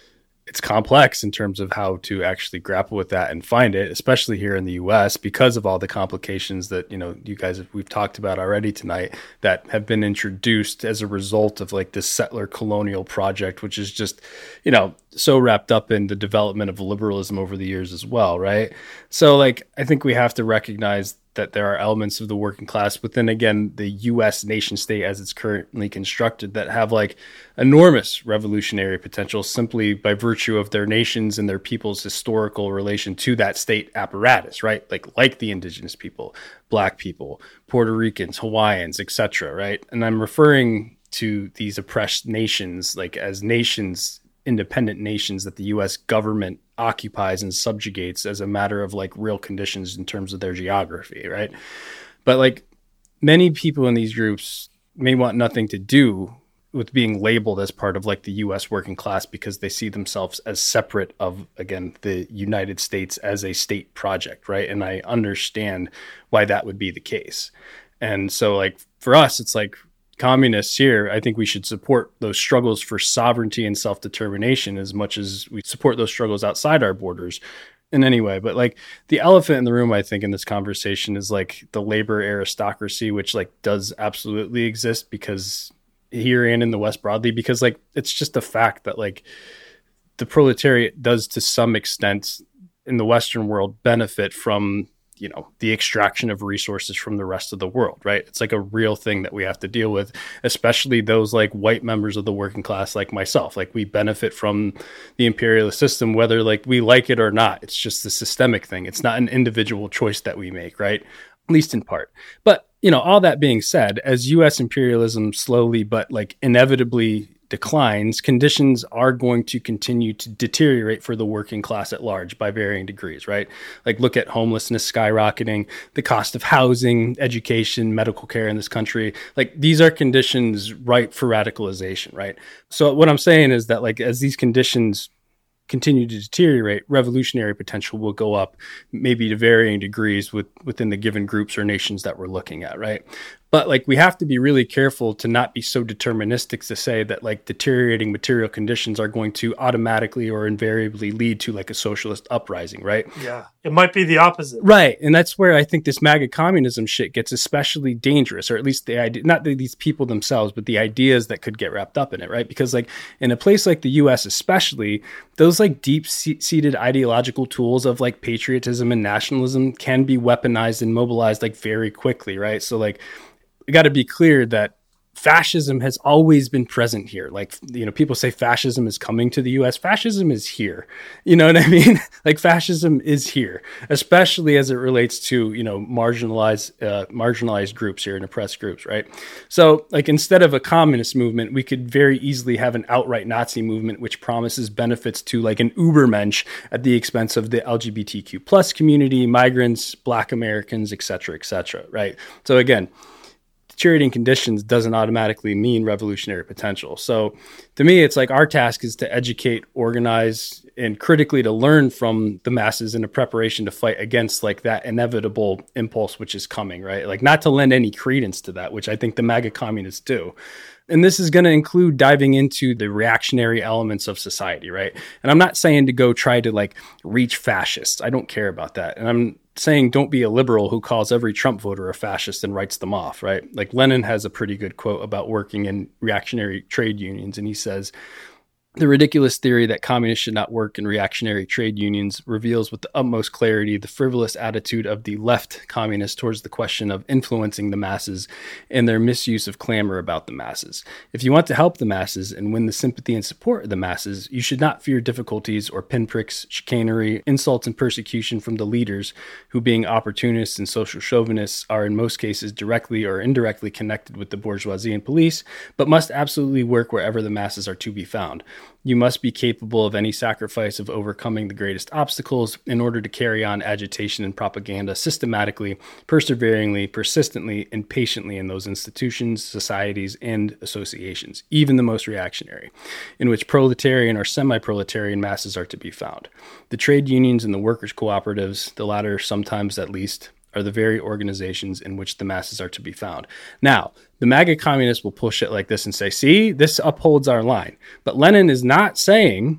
it's complex in terms of how to actually grapple with that and find it, especially here in the U S, because of all the complications that, you know, you guys have, we've talked about already tonight that have been introduced as a result of like this settler colonial project, which is just, you know, so wrapped up in the development of liberalism over the years as well, right? So like, I think we have to recognize that there are elements of the working class within, again, the U S nation state as it's currently constructed that have like enormous revolutionary potential simply by virtue of their nations and their people's historical relation to that state apparatus, right? Like, like the indigenous people, Black people, Puerto Ricans, Hawaiians, et cetera, right? And I'm referring to these oppressed nations, like as nations, independent nations that the U S government occupies and subjugates as a matter of like real conditions in terms of their geography, right? But like many people in these groups may want nothing to do with being labeled as part of like the U S working class because they see themselves as separate of, again, the United States as a state project, right? And I understand why that would be the case. And so like for us, it's like, communists here, I think we should support those struggles for sovereignty and self-determination as much as we support those struggles outside our borders in any way. But like the elephant in the room, I think, in this conversation is like the labor aristocracy, which like does absolutely exist because here and in the West broadly, because like it's just a fact that like the proletariat does to some extent in the Western world benefit from, you know, the extraction of resources from the rest of the world, right? It's like a real thing that we have to deal with, especially those like white members of the working class like myself. Like we benefit from the imperialist system, whether like we like it or not. It's just a systemic thing. It's not an individual choice that we make, right? At least in part. But, you know, all that being said, as U S imperialism slowly but like inevitably declines, conditions are going to continue to deteriorate for the working class at large by varying degrees, right? Like look at homelessness skyrocketing, the cost of housing, education, medical care in this country. Like these are conditions ripe for radicalization, right? So what I'm saying is that like as these conditions continue to deteriorate, revolutionary potential will go up maybe to varying degrees with, within the given groups or nations that we're looking at, right? But like we have to be really careful to not be so deterministic to say that like deteriorating material conditions are going to automatically or invariably lead to like a socialist uprising, right? Yeah, it might be the opposite. Right. And that's where I think this MAGA communism shit gets especially dangerous, or at least the idea, not the, these people themselves, but the ideas that could get wrapped up in it, right? Because like in a place like the U S especially, those like deep-seated ideological tools of like patriotism and nationalism can be weaponized and mobilized like very quickly, right? So like we got to be clear that fascism has always been present here. Like, you know, people say fascism is coming to the U S. Fascism is here. You know what I mean? Like fascism is here, especially as it relates to, you know, marginalized, uh, marginalized groups here and oppressed groups, right? So like instead of a communist movement, we could very easily have an outright Nazi movement, which promises benefits to like an Ubermensch at the expense of the L G B T Q plus community, migrants, Black Americans, et cetera, et cetera, right? So again, deteriorating conditions doesn't automatically mean revolutionary potential. So to me, it's like our task is to educate, organize, and critically to learn from the masses in a preparation to fight against like that inevitable impulse which is coming, right? Like not to lend any credence to that, which I think the MAGA communists do. And this is going to include diving into the reactionary elements of society, right? And I'm not saying to go try to like reach fascists. I don't care about that. And I'm saying don't be a liberal who calls every Trump voter a fascist and writes them off, right? Like Lenin has a pretty good quote about working in reactionary trade unions. And he says, the ridiculous theory that communists should not work in reactionary trade unions reveals with the utmost clarity the frivolous attitude of the left communists towards the question of influencing the masses and their misuse of clamor about the masses. If you want to help the masses and win the sympathy and support of the masses, you should not fear difficulties or pinpricks, chicanery, insults, and persecution from the leaders who, being opportunists and social chauvinists, are in most cases directly or indirectly connected with the bourgeoisie and police, but must absolutely work wherever the masses are to be found. You must be capable of any sacrifice of overcoming the greatest obstacles in order to carry on agitation and propaganda systematically, perseveringly, persistently, and patiently in those institutions, societies, and associations, even the most reactionary, in which proletarian or semi-proletarian masses are to be found. The trade unions and the workers' cooperatives, the latter sometimes at least, are the very organizations in which the masses are to be found. Now, the MAGA communists will push it like this and say, see, this upholds our line. But Lenin is not saying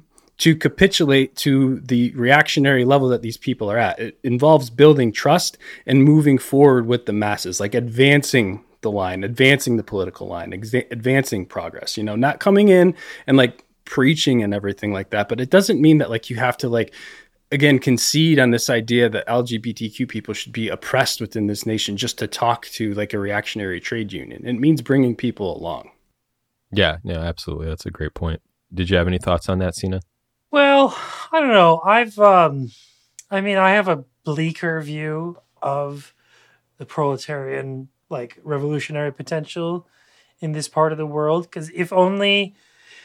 to capitulate to the reactionary level that these people are at. It involves building trust and moving forward with the masses, like advancing the line, advancing the political line, exa- advancing progress, you know, not coming in and like preaching and everything like that. But it doesn't mean that like you have to like, again, concede on this idea that L G B T Q people should be oppressed within this nation just to talk to like a reactionary trade union. It means bringing people along. Yeah, yeah, absolutely. That's a great point. Did you have any thoughts on that, Sina? Well, I don't know. I've, um, I mean, I have a bleaker view of the proletarian, like, revolutionary potential in this part of the world. Because if only,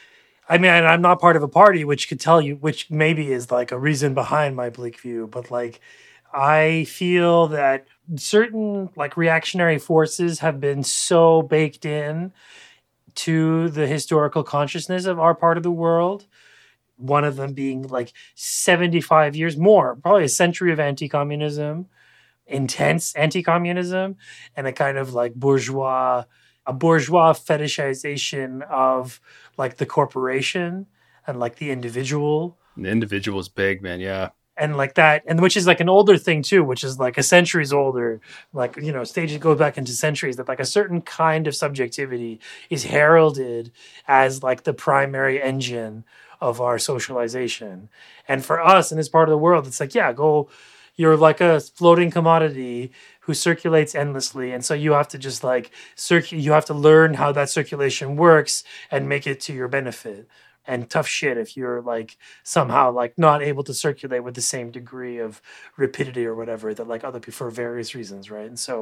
I mean, and I'm not part of a party, which could tell you, which maybe is like a reason behind my bleak view, but like, I feel that certain like reactionary forces have been so baked in to the historical consciousness of our part of the world. One of them being like seventy-five years more, probably a century of anti-communism, intense anti-communism, and a kind of like bourgeois, a bourgeois fetishization of like the corporation and like the individual. The individual is big, man. Yeah. And like that, and which is like an older thing too, which is like a centuries older, like, you know, stages go back into centuries, that like a certain kind of subjectivity is heralded as like the primary engine of our socialization. And for us in this part of the world, it's like, yeah, go, you're like a floating commodity who circulates endlessly. And so you have to just like, circ- you have to learn how that circulation works and make it to your benefit. And tough shit if you're like somehow like not able to circulate with the same degree of rapidity or whatever that like other people for various reasons, right? And so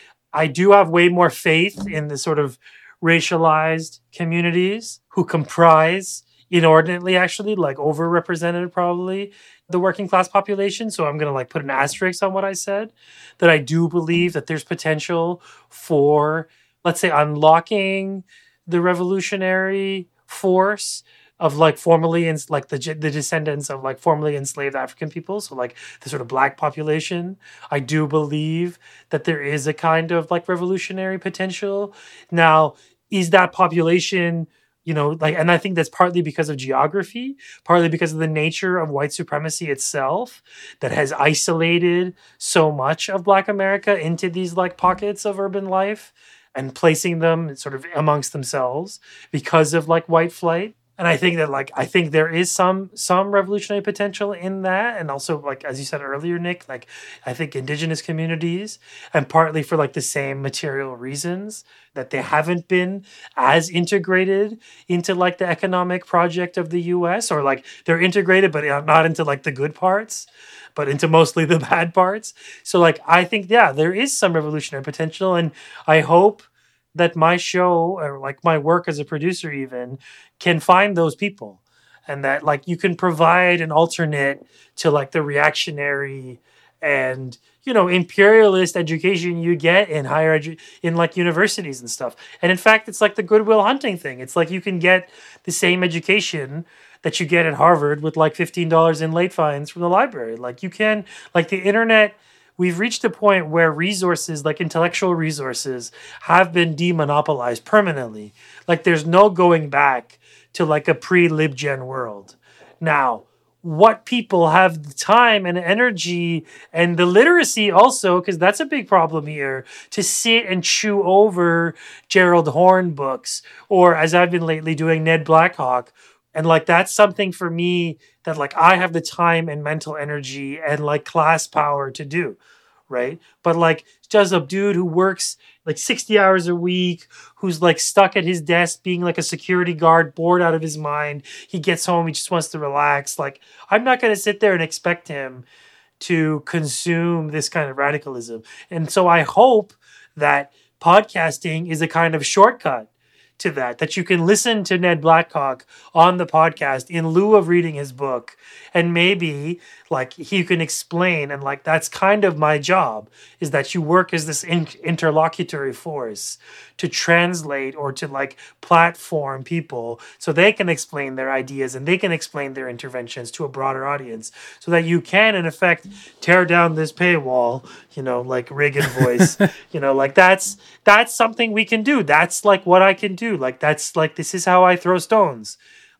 I do have way more faith in the sort of racialized communities who comprise inordinately, actually, like overrepresented probably the working class population. So I'm going to like put an asterisk on what I said, that I do believe that there's potential for, let's say, unlocking the revolutionary force of like formerly and like the the descendants of like formerly enslaved African people, so like the sort of black population. I do believe that there is a kind of like revolutionary potential. Now, is that population, you know, like, and I think that's partly because of geography, partly because of the nature of white supremacy itself that has isolated so much of Black America into these like pockets of urban life and placing them sort of amongst themselves because of like white flight. And I think that like, I think there is some, some revolutionary potential in that. And also like, as you said earlier, Nick, like I think indigenous communities, and partly for like the same material reasons, that they haven't been as integrated into like the economic project of the U S, or like they're integrated, but not into like the good parts, but into mostly the bad parts. So like, I think, yeah, there is some revolutionary potential. And I hope that my show, or like my work as a producer even, can find those people, and that like you can provide an alternate to like the reactionary and, you know, imperialist education you get in higher edu- in like universities and stuff. And in fact, it's like the Goodwill Hunting thing. It's like you can get the same education that you get at Harvard with like fifteen dollars in late fines from the library. Like you can, like the internet, we've reached a point where resources, like intellectual resources, have been demonopolized permanently. Like there's no going back to like a pre-LibGen world. Now, what people have the time and energy and the literacy also, because that's a big problem here, to sit and chew over Gerald Horne books, or as I've been lately doing, Ned Blackhawk. And like, that's something for me that like I have the time and mental energy and like class power to do. Right. But like just a dude who works like sixty hours a week, who's like stuck at his desk being like a security guard, bored out of his mind. He gets home, he just wants to relax. Like, I'm not going to sit there and expect him to consume this kind of radicalism. And so I hope that podcasting is a kind of shortcut to that, that you can listen to Ned Blackhawk on the podcast in lieu of reading his book. And maybe like he can explain, and like that's kind of my job, is that you work as this in- interlocutory force to translate or to like platform people so they can explain their ideas and they can explain their interventions to a broader audience, so that you can in effect tear down this paywall, you know, like Reagan voice, you know, like that's that's something we can do. That's like what I can do. Like that's like, this is how I throw stones.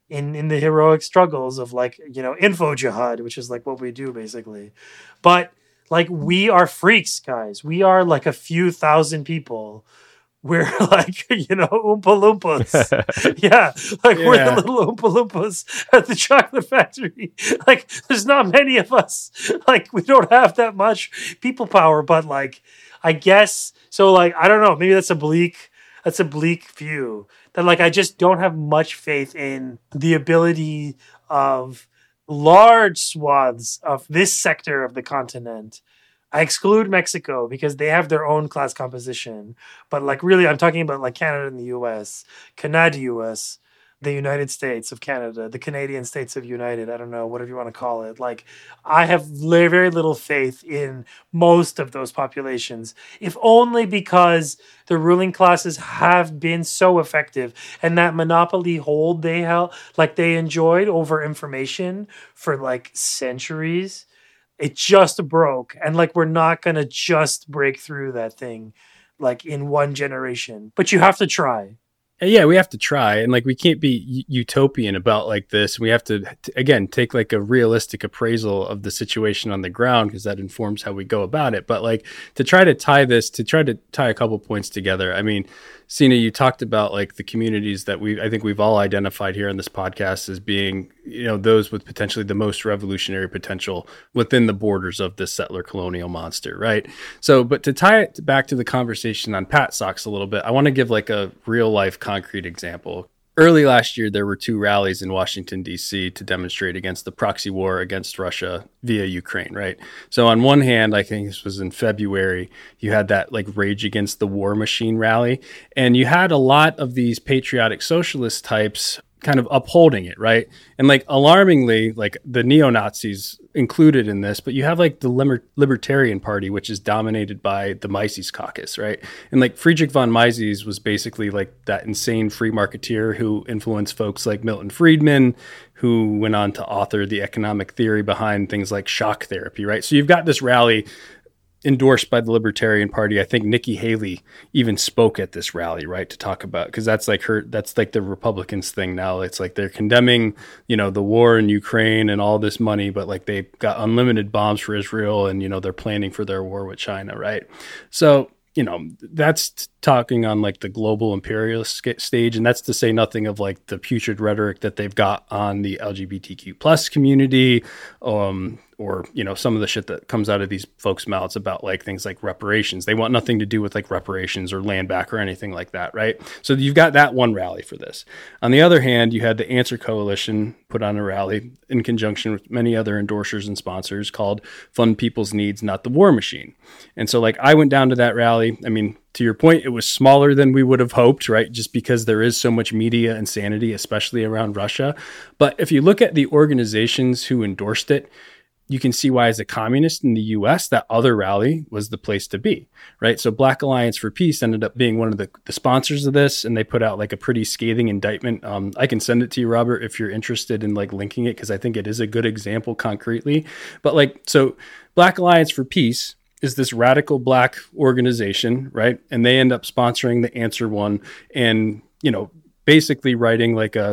in, in the heroic struggles of like, you know, info jihad, which is like what we do basically. But like, we are freaks, guys. We are like a few thousand people. We're like, you know, Oompa Loompas. yeah. Like Yeah. we're the little Oompa Loompas at the chocolate factory. Like there's not many of us. Like we don't have that much people power, but like, I guess, so like, I don't know, maybe that's a bleak, that's a bleak view that like, I just don't have much faith in the ability of large swaths of this sector of the continent. I exclude Mexico because they have their own class composition. But like really, I'm talking about like Canada and the U S, Canada U S, the United States of Canada, the Canadian States of United, I don't know, whatever you want to call it. Like I have li- very little faith in most of those populations, if only because the ruling classes have been so effective and that monopoly hold they held, like they enjoyed over information for like centuries. It just broke, and like we're not gonna just break through that thing like in one generation, but you have to try. Yeah, we have to try, and like we can't be u- utopian about like this. We have to t- again take like a realistic appraisal of the situation on the ground, because that informs how we go about it. But like to try to tie this, to try to tie a couple points together. I mean, Sina, you talked about like the communities that we, I think we've all identified here in this podcast as being, you know, those with potentially the most revolutionary potential within the borders of this settler colonial monster, right? So, but to tie it back to the conversation on Pat Socks a little bit, I want to give like a real life concrete example. Early last year, there were two rallies in Washington, D C to demonstrate against the proxy war against Russia via Ukraine, right? So on one hand, I think this was in February, you had that like Rage Against the War Machine rally, and you had a lot of these patriotic socialist types kind of upholding it, right? And like alarmingly, like the neo-Nazis included in this, but you have like the Liber- Libertarian Party, which is dominated by the Mises caucus, right? And like Friedrich von Mises was basically like that insane free marketeer who influenced folks like Milton Friedman, who went on to author the economic theory behind things like shock therapy, right? So you've got this rally endorsed by the Libertarian Party. I think Nikki Haley even spoke at this rally, right, to talk about, because that's like her, that's like the Republicans thing now. It's like they're condemning, you know, the war in Ukraine and all this money, but like they got unlimited bombs for Israel, and, you know, they're planning for their war with China, right? So, you know, that's talking on like the global imperialist sc- stage. And that's to say nothing of like the putrid rhetoric that they've got on the L G B T Q plus community, um, or, you know, some of the shit that comes out of these folks' mouths about like things like reparations. They want nothing to do with like reparations or land back or anything like that, right? So you've got that one rally for this. On the other hand, you had the Answer Coalition put on a rally in conjunction with many other endorsers and sponsors called Fund People's Needs, Not the War Machine. And so like I went down to that rally. I mean, to your point, it was smaller than we would have hoped, right? Just because there is so much media insanity, especially around Russia. But if you look at the organizations who endorsed it, you can see why, as a communist in the U S, that other rally was the place to be, right? So Black Alliance for Peace ended up being one of the, the sponsors of this, and they put out like a pretty scathing indictment. Um, I can send it to you, Robert, if you're interested in like linking it, because I think it is a good example concretely. But like, so Black Alliance for Peace is this radical Black organization, right? And they end up sponsoring the Answer one, and, you know, basically writing like a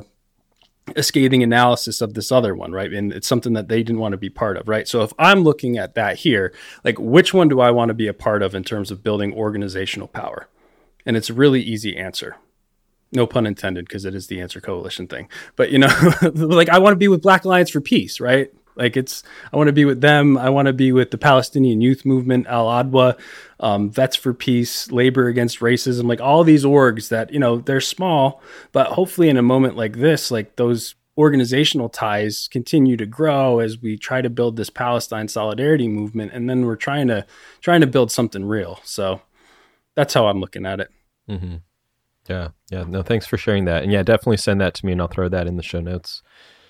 a scathing analysis of this other one, right? And it's something that they didn't want to be part of, right? So if I'm looking at that here, like which one do I want to be a part of in terms of building organizational power? And it's a really easy answer. No pun intended, because it is the Answer Coalition thing. But, you know, like I want to be with Black Alliance for Peace, right? Like it's, I want to be with them. I want to be with the Palestinian Youth Movement, Al-Adwa, um, Vets for Peace, Labor Against Racism, like all these orgs that, you know, they're small, but hopefully in a moment like this, like those organizational ties continue to grow as we try to build this Palestine solidarity movement. And then we're trying to, trying to build something real. So that's how I'm looking at it. Mm-hmm. Yeah. Yeah. No, thanks for sharing that. And yeah, definitely send that to me and I'll throw that in the show notes.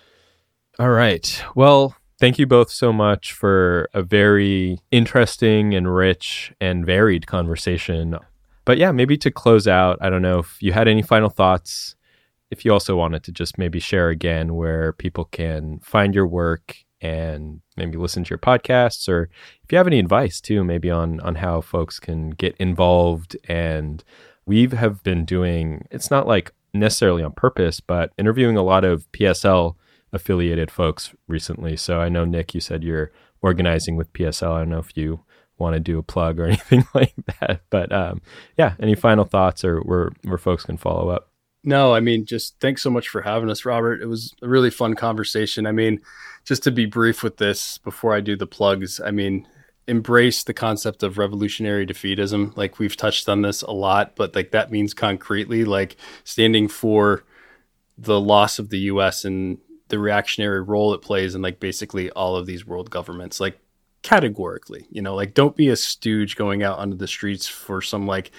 All right. Well, thank you both so much for a very interesting and rich and varied conversation. But yeah, maybe to close out, I don't know if you had any final thoughts, if you also wanted to just maybe share again where people can find your work and maybe listen to your podcasts, or if you have any advice too, maybe on, on how folks can get involved. And we have been doing, it's not like necessarily on purpose, but interviewing a lot of P S L affiliated folks recently. So I know, Nick, you said you're organizing with P S L. I don't know if you want to do a plug or anything like that, but um, yeah, any final thoughts or where, where folks can follow up? No, I mean, just thanks so much for having us, Robert. It was a really fun conversation. I mean, just to be brief with this before I do the plugs, I mean, embrace the concept of revolutionary defeatism. Like, we've touched on this a lot, but like that means concretely like standing for the loss of the U S and the reactionary role it plays in like basically all of these world governments, like categorically, you know, like don't be a stooge going out onto the streets for some like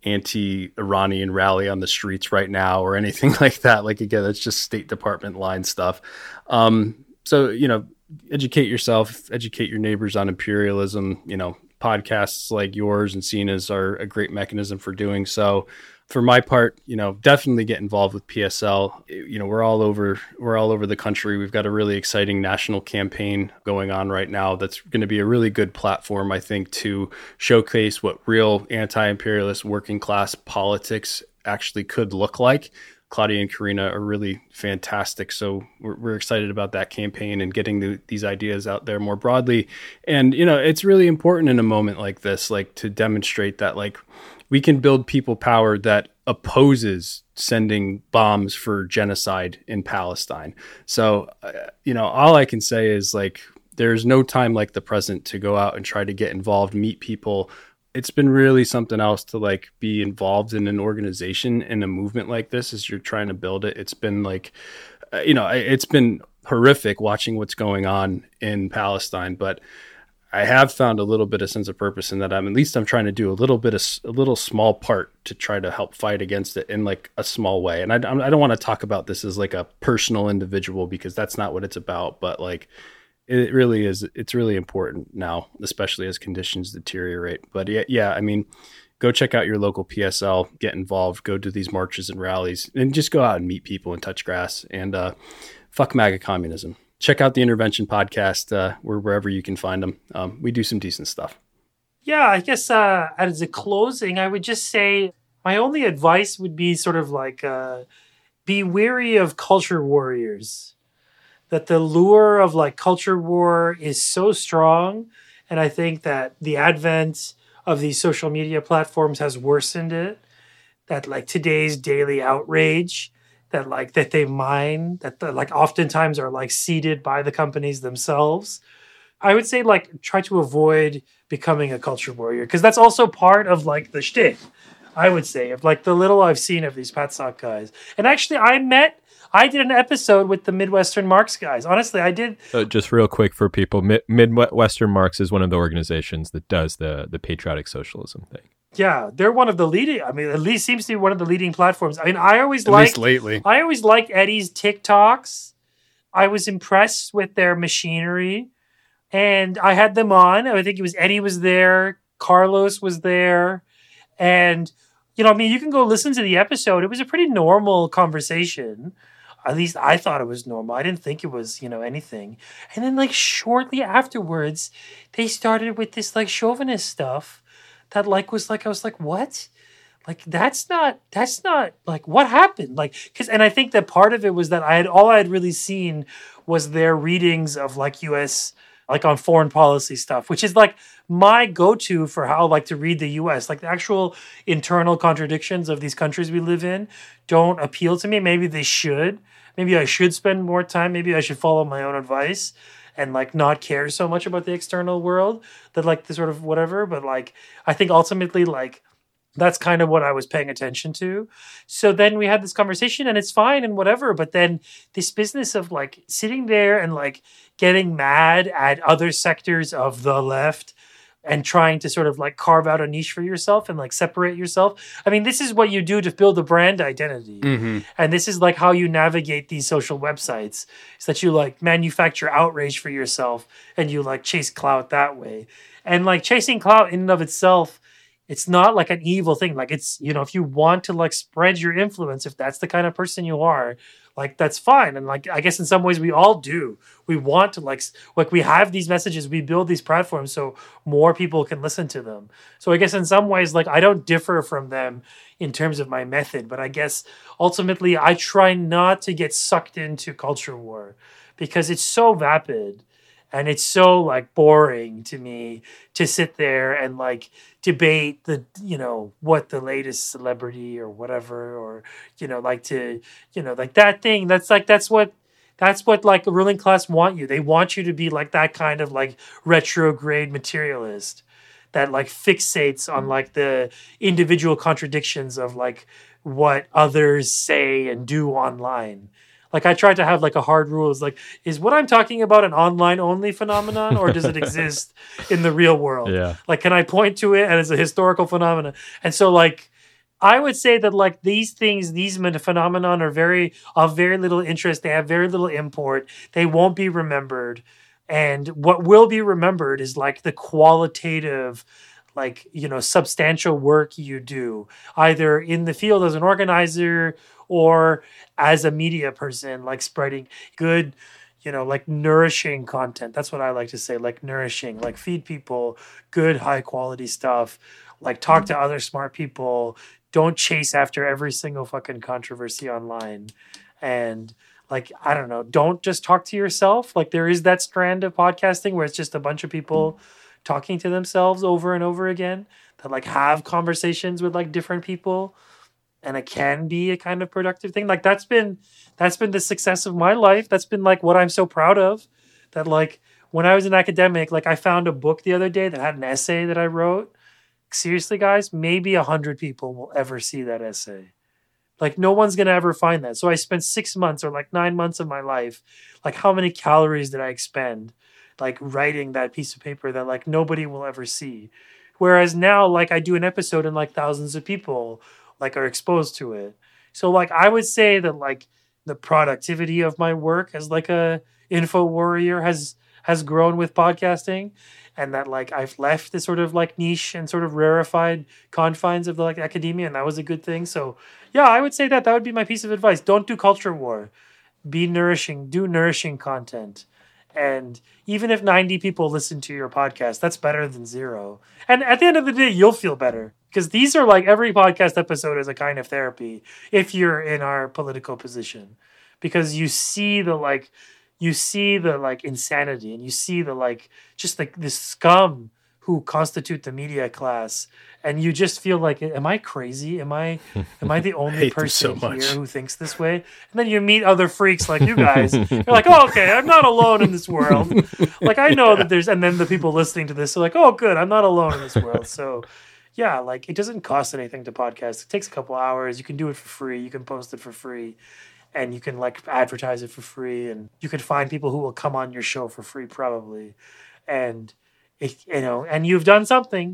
anti-Iranian rally on the streets right now or anything like that. Like, again, that's just State Department line stuff. Um, so, you know, educate yourself, educate your neighbors on imperialism. You know, podcasts like yours and Sina's are a great mechanism for doing so. For my part, you know, definitely get involved with P S L. You know, we're all over, we're all over the country. We've got a really exciting national campaign going on right now that's going to be a really good platform, I think, to showcase what real anti-imperialist working class politics actually could look like. Claudia and Karina are really fantastic. So we're, we're excited about that campaign and getting the, these ideas out there more broadly. And, you know, it's really important in a moment like this, like to demonstrate that, like, we can build people power that opposes sending bombs for genocide in Palestine. So, uh, you know, all I can say is like, there's no time like the present to go out and try to get involved, meet people. It's been really something else to like be involved in an organization in a movement like this as you're trying to build it. It's been like, uh, you know, it's been horrific watching what's going on in Palestine, but I have found a little bit of sense of purpose in that I'm at least I'm trying to do a little bit of a little small part to try to help fight against it in like a small way. And I, I don't want to talk about this as like a personal individual because that's not what it's about. But like, it really is. It's really important now, especially as conditions deteriorate. But yeah, yeah, I mean, go check out your local P S L, get involved, go to these marches and rallies, and just go out and meet people and touch grass. And uh, fuck MAGA communism. Check out the Intervention podcast, uh, where, wherever you can find them. Um, we do some decent stuff. Yeah, I guess uh, as a closing, I would just say my only advice would be sort of like uh, be wary of culture warriors. That the lure of like culture war is so strong. And I think that the advent of these social media platforms has worsened it. That like today's daily outrage that like that they mine, that the, like oftentimes are like seeded by the companies themselves. I would say like try to avoid becoming a culture warrior because that's also part of like the shtick. I would say of like the little I've seen of these Patsock guys. And actually, I met, I did an episode with the Midwestern Marx guys. Honestly, I did. Uh, just real quick for people, Mid- Midwestern Marx is one of the organizations that does the the patriotic socialism thing. Yeah, they're one of the leading. I mean, at least seems to be one of the leading platforms. I mean, I always At liked least lately. I always liked Eddie's TikToks. I was impressed with their machinery, and I had them on. I think it was Eddie was there, Carlos was there, and you know, I mean, you can go listen to the episode. It was a pretty normal conversation. At least I thought it was normal. I didn't think it was, you know, anything. And then, like shortly afterwards, they started with this like chauvinist stuff. That like was like I was like, what? Like that's not that's not like what happened? Like because and I think that part of it was that I had all I had really seen was their readings of like U S like on foreign policy stuff, which is like my go-to for how like to read the U S. Like the actual internal contradictions of these countries we live in don't appeal to me. Maybe they should. Maybe I should spend more time. Maybe I should follow my own advice and like not care so much about the external world that like the sort of whatever. But like, I think ultimately like that's kind of what I was paying attention to. So then we had this conversation and it's fine and whatever. But then this business of like sitting there and like getting mad at other sectors of the left and trying to sort of like carve out a niche for yourself and like separate yourself. I mean, this is what you do to build a brand identity. Mm-hmm. And this is like how you navigate these social websites is that you like manufacture outrage for yourself and you like chase clout that way. And like chasing clout in and of itself, it's not like an evil thing. Like it's, you know, if you want to like spread your influence, if that's the kind of person you are, like that's fine. And like I guess in some ways we all do. We want to like like we have these messages, we build these platforms so more people can listen to them. So I guess in some ways like I don't differ from them in terms of my method, but I guess ultimately I try not to get sucked into culture war because it's so vapid and it's so like boring to me to sit there and like debate the, you know, what the latest celebrity or whatever, or, you know, like to, you know, like that thing. That's like, that's what, that's what like the ruling class want you. They want you to be like that kind of like retrograde materialist that like fixates on like the individual contradictions of like what others say and do online. Like I tried to have like a hard rule is like, is what I'm talking about an online only phenomenon or does it exist in the real world? Yeah. Like, can I point to it as a historical phenomenon? And so like, I would say that like these things, these phenomenon are very, of very little interest. They have very little import. They won't be remembered. And what will be remembered is like the qualitative, like, you know, substantial work you do either in the field as an organizer or as a media person, like spreading good, you know, like nourishing content. That's what I like to say, like nourishing, like feed people good, high quality stuff, like talk to other smart people. Don't chase after every single fucking controversy online. And like, I don't know, don't just talk to yourself. Like there is that strand of podcasting where it's just a bunch of people talking to themselves over and over again that like have conversations with like different people. And it can be a kind of productive thing. Like that's been, that's been the success of my life. That's been like what I'm so proud of. That like when I was an academic, like I found a book the other day that had an essay that I wrote. Seriously, guys, maybe a hundred people will ever see that essay. Like no one's going to ever find that. So I spent six months or like nine months of my life. Like how many calories did I expend? Like writing that piece of paper that like nobody will ever see. Whereas now, like I do an episode and like thousands of people like are exposed to it. So like I would say that like the productivity of my work as like a info warrior has has grown with podcasting, and that like I've left the sort of like niche and sort of rarefied confines of the like academia, and that was a good thing. So yeah, I would say that that would be my piece of advice. Don't do culture war. Be nourishing, do nourishing content. And even if ninety people listen to your podcast, that's better than zero. And at the end of the day, you'll feel better. Because these are like every podcast episode is a kind of therapy if you're in our political position. Because you see the like, you see the like insanity and you see the like, just like this scum who constitute the media class. And you just feel like, am I crazy? Am I am I the only person so here who thinks this way? And then you meet other freaks like you guys. You're like, oh, okay, I'm not alone in this world. Like, I know that there's, and then the people listening to this are like, oh, good, I'm not alone in this world. So, yeah, like, it doesn't cost anything to podcast. It takes a couple hours. You can do it for free. You can post it for free. And you can, like, advertise it for free. And you can find people who will come on your show for free, probably. And, it, you know, and you've done something.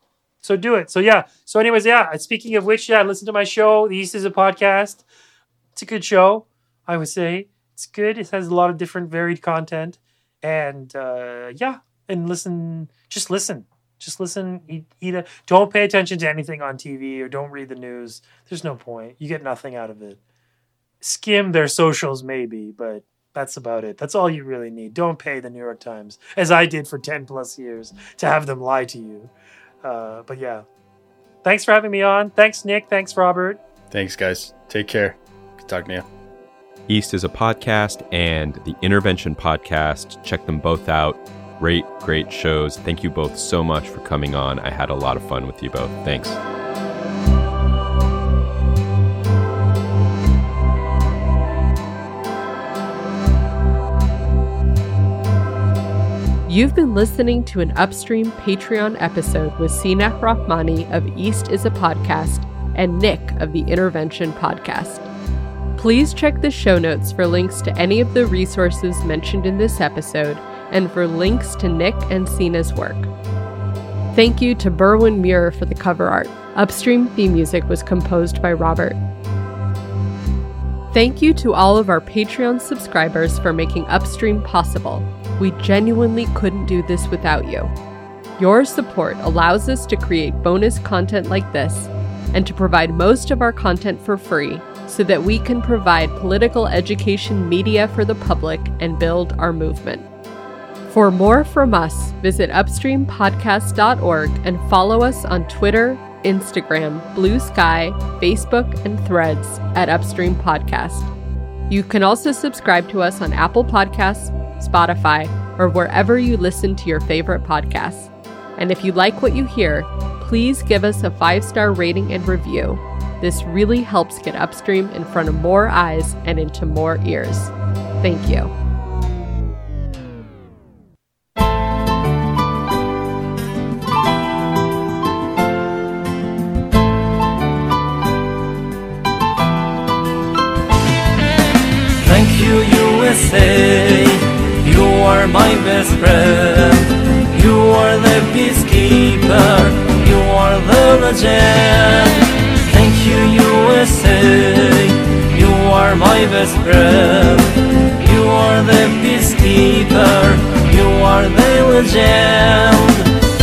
So do it. So, yeah. So anyways, yeah. Speaking of which, yeah, listen to my show. The East is a Podcast. It's a good show, I would say. It's good. It has a lot of different varied content. And, uh, yeah. And listen. Just listen. Just listen. Eat, eat a, don't pay attention to anything on T V or don't read the news. There's no point. You get nothing out of it. Skim their socials maybe, but that's about it. That's all you really need. Don't pay the New York Times, as I did for ten plus years, to have them lie to you. Uh, but yeah, thanks for having me on. Thanks, Nick. Thanks, Robert. Thanks, guys. Take care. Good talking to you. East is a Podcast and the Intervention Podcast. Check them both out. Great, great shows. Thank you both so much for coming on. I had a lot of fun with you both. Thanks. You've been listening to an Upstream Patreon episode with Sinak Rahmani of East is a Podcast and Nick of the Intervention Podcast. Please check the show notes for links to any of the resources mentioned in this episode and for links to Nick and Sina's work. Thank you to Berwin Muir for the cover art. Upstream theme music was composed by Robert. Thank you to all of our Patreon subscribers for making Upstream possible. We genuinely couldn't do this without you. Your support allows us to create bonus content like this and to provide most of our content for free so that we can provide political education media for the public and build our movement. For more from us, visit upstream podcast dot org and follow us on Twitter, Instagram, Blue Sky, Facebook, and Threads at Upstream Podcast. You can also subscribe to us on Apple Podcasts, Spotify, or wherever you listen to your favorite podcasts. And if you like what you hear, please give us a five-star rating and review. This really helps get Upstream in front of more eyes and into more ears. Thank you. Thank you, U S A. You are my best friend. You are the peacekeeper. You are the legend. Thank you, U S A. You are my best friend. You are the peacekeeper. You are the legend.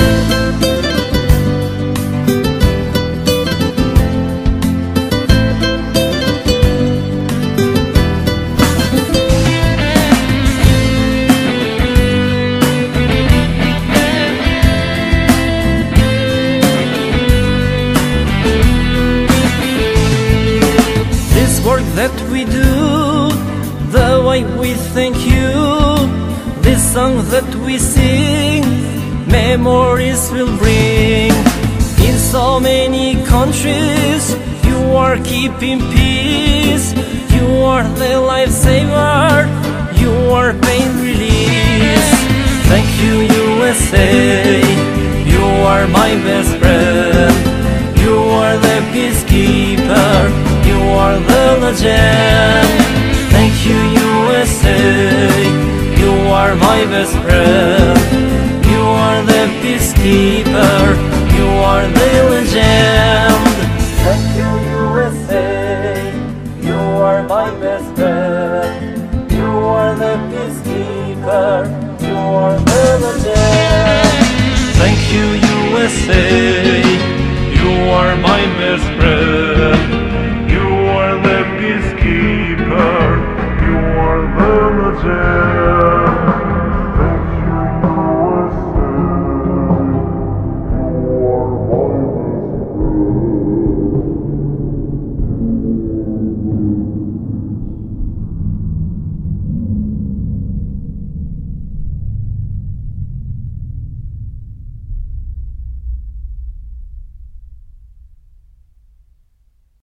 That we do, the way we thank you, this song that we sing, memories will bring. In so many countries, you are keeping peace. You are the lifesaver, you are pain release. Thank you, U S A, you are my best friend. You are the peacekeeper. You are the legend. Thank you, U S A. You are my best friend. You are the peacekeeper. You are the legend. Thank you, U S A. You are my best friend. You are the peacekeeper. You are the legend. Thank you, U S A. You are my best friend. You are the peacekeeper. You are the legend.